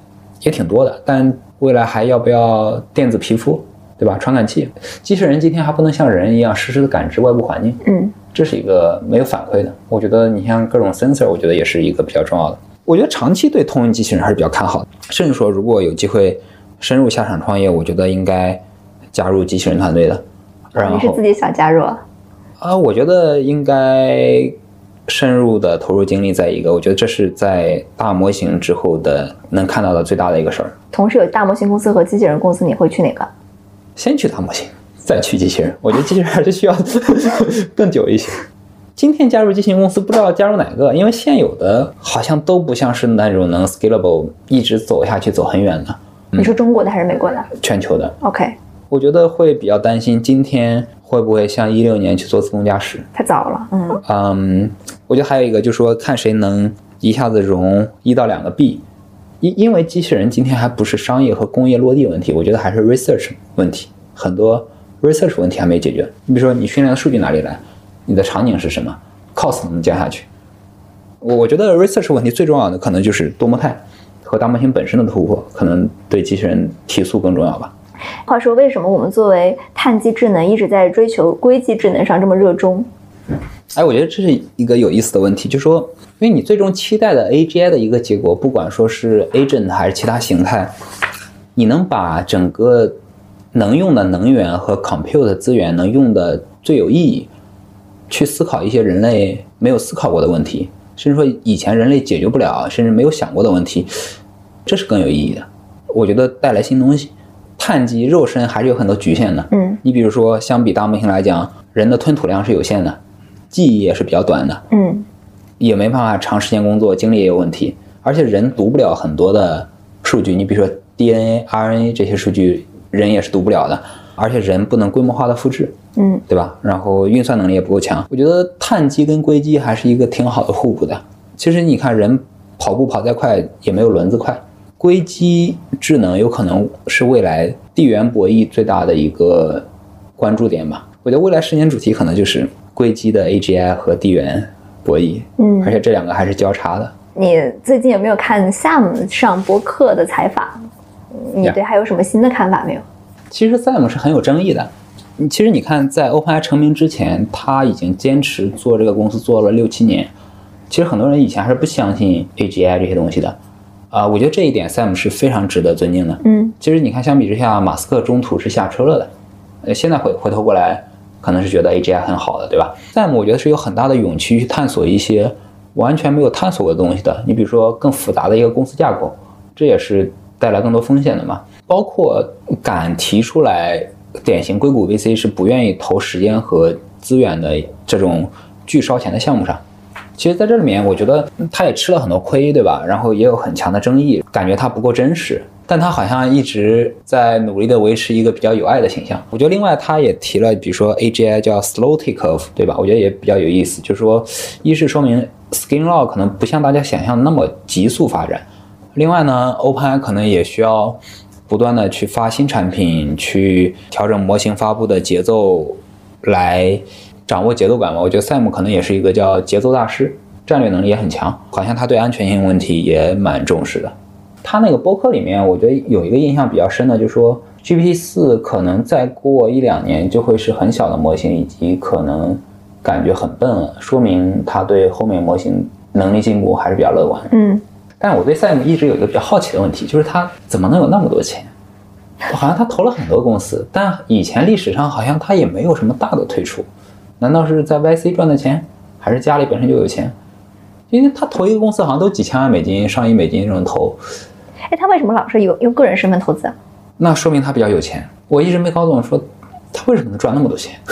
也挺多的，但未来还要不要电子皮肤，对吧？传感器，机器人今天还不能像人一样实时的感知外部环境，这是一个没有反馈的。我觉得你像各种 sensor， 我觉得也是一个比较重要的。我觉得长期对通用机器人还是比较看好的，甚至说如果有机会深入下场创业，我觉得应该加入机器人团队的。 你是自己想加入啊？ 我觉得应该深入的投入精力在一个，我觉得这是在大模型之后的能看到的最大的一个事儿。 同时有大模型公司和机器人公司，你会去哪个？ 先去大模型，再去机器人。我觉得机器人还是需要更久一些。今天加入机器人公司，不知道加入哪个，因为现有的好像都不像是那种能 scalable 一直走下去走很远的。 你说中国的还是美国的？ 全球的。 OK。 我觉得会比较担心今天会不会像16年去做自动驾驶， 太早了。 我觉得还有一个就是说看谁能一下子融1到2个币，因为机器人今天还不是商业和工业落地问题，我觉得还是 research 问题，很多 research 问题还没解决。你比如说你训练的数据哪里来，你的场景是什么， cost 能不能降下去。我觉得 research 问题最重要的可能就是多模态和大模型本身的突破，可能对机器人提速更重要吧。 话说为什么我们作为碳基智能一直在追求硅基智能上这么热衷？ 我觉得这是一个有意思的问题，就是说因为你最终期待的 AGI 的一个结果，不管说是 agent 还是其他形态，你能把整个能用的能源和 compute 的资源能用的最有意义，去思考一些人类没有思考过的问题，甚至说以前人类解决不了甚至没有想过的问题，这是更有意义的。我觉得带来新东西。碳基肉身还是有很多局限的，你比如说相比大模型来讲，人的吞吐量是有限的，记忆也是比较短的，也没办法长时间工作，精力也有问题，而且人读不了很多的数据，你比如说 DNA、RNA 这些数据，人也是读不了的，而且人不能规模化的复制，对吧？然后运算能力也不够强。我觉得碳基跟硅基还是一个挺好的互补的。其实你看人跑步跑再快也没有轮子快。硅基智能有可能是未来地缘博弈最大的一个关注点吧。我觉得未来10年主题可能就是硅基的 AGI 和地缘博弈，而且这两个还是交叉的。 你最近有没有看 Sam 上播客的采访？你对还有什么新的看法没有？ 其实 Sam 是很有争议的。其实你看，在 OpenAI 成名之前，他已经坚持做这个公司做了6-7年。其实很多人以前还是不相信 AGI 这些东西的。我觉得这一点 Sam 是非常值得尊敬的。其实你看，相比之下，马斯克中途是下车了的。现在回头过来，可能是觉得 AGI 很好的，对吧 ？Sam 我觉得是有很大的勇气去探索一些完全没有探索过的东西的。你比如说更复杂的一个公司架构，这也是带来更多风险的嘛。包括敢提出来，典型硅谷 VC 是不愿意投时间和资源的这种巨烧钱的项目上。其实在这里面我觉得他也吃了很多亏，对吧？然后也有很强的争议，感觉他不够真实，但他好像一直在努力的维持一个比较有爱的形象。我觉得另外他也提了比如说 AGI 叫 slow takeoff， 对吧？我觉得也比较有意思，就是说一是说明 scaling law 可能不像大家想象那么急速发展，另外呢 OpenAI 可能也需要不断的去发新产品，去调整模型发布的节奏，来掌握节奏感嘛。我觉得 Sam 可能也是一个叫节奏大师，战略能力也很强，好像他对安全性问题也蛮重视的。他那个播客里面我觉得有一个印象比较深的，就是说 GPT-4 可能再过1-2年就会是很小的模型，以及可能感觉很笨了，说明他对后面模型能力进步还是比较乐观。但我对 Sam 一直有一个比较好奇的问题，就是他怎么能有那么多钱？好像他投了很多公司，但以前历史上好像他也没有什么大的退出。难道是在 YC 赚的钱，还是家里本身就有钱？因为他投一个公司好像都几千万美金、上亿美金这种投。 他为什么老是用个人身份投资？ 那说明他比较有钱。我一直没搞懂，说他为什么能赚那么多钱，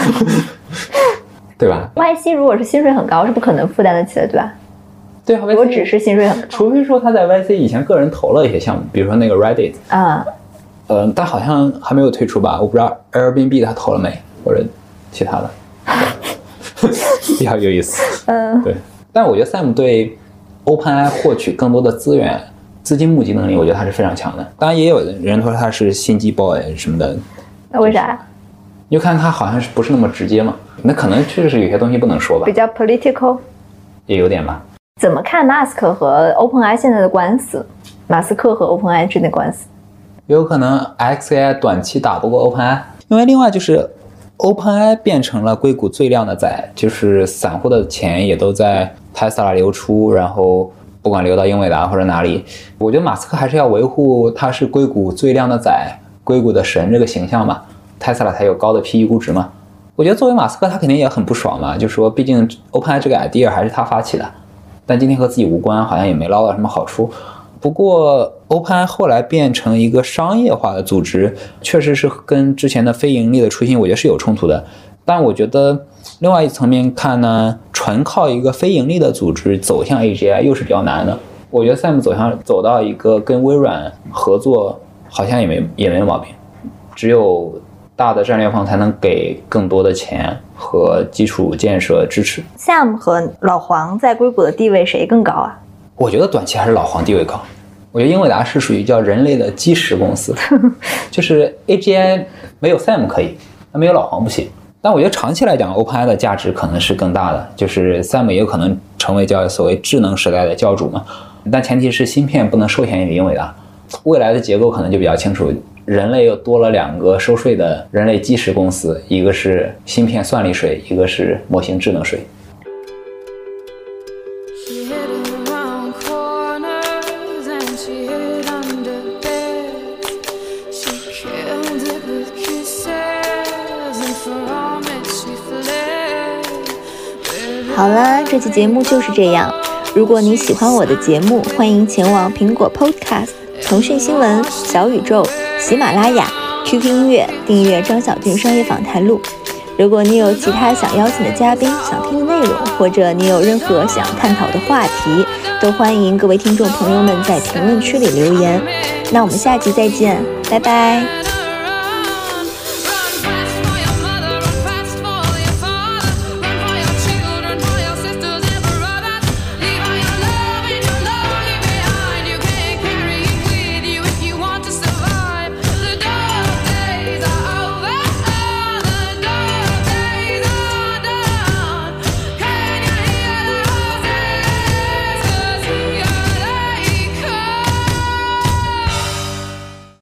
对吧 ？YC 如果是薪水很高，是不可能负担得起的，对吧？ 对啊， 如果只是薪水很高， 除非说他在 YC 以前个人投了一些项目，比如说那个 Reddit 但好像还没有退出吧？我不知道 Airbnb 他投了没，或者其他的，比较有意思。对。但我觉得 Sam 对 OpenAI 获取更多的资源、资金募集能力，我觉得他是非常强的。当然，也有人说他是心机 boy 什么的。 那为啥？ 你就看他好像是不是那么直接嘛？那可能确实是有些东西不能说吧。 比较 political， 也有点吧。 怎么看 Musk 和 OpenAI 现在的官司？ 马斯克和 OpenAI 之间的官司。 有可能 XAI 短期打不过 OpenAI， 因为另外就是 OpenAI 变成了硅谷最靓的仔，就是散户的钱也都在 Tesla 流出，然后不管流到英伟达或者哪里，我觉得马斯克还是要维护他是硅谷最靓的仔，硅谷的神这个形象嘛， Tesla 才有高的 PE 估值嘛。我觉得作为马斯克他肯定也很不爽嘛，就说毕竟 OpenAI 这个 idea 还是他发起的，但今天和自己无关，好像也没捞到什么好处。不过 OpenAI 后来变成一个商业化的组织，确实是跟之前的非盈利的初心我觉得是有冲突的。但我觉得另外一层面看呢，纯靠一个非盈利的组织走向 AGI 又是比较难的。我觉得 Sam 走到一个跟微软合作好像也没毛病，只有大的战略方才能给更多的钱和基础建设支持。 Sam 和老黄在硅谷的地位谁更高啊？ 我觉得短期还是老黄地位高。我觉得英伟达是属于叫人类的基石公司，就是 AGI 没有 Sam 可以，没有老黄不行。但我觉得长期来讲 OpenAI 的价值可能是更大的，就是 Sam 也有可能成为叫所谓智能时代的教主嘛，但前提是芯片不能受限于英伟达。未来的结构可能就比较清楚，人类又多了2个收税的人类基石公司，一个是芯片算力税，一个是模型智能税。 好了，这期节目就是这样。如果你喜欢我的节目，欢迎前往苹果 Podcast、腾讯新闻、小宇宙、喜马拉雅、QQ 音乐订阅张小俊商业访谈录。如果你有其他想邀请的嘉宾、想听的内容，或者你有任何想探讨的话题，都欢迎各位听众朋友们在评论区里留言。那我们下期再见，拜拜。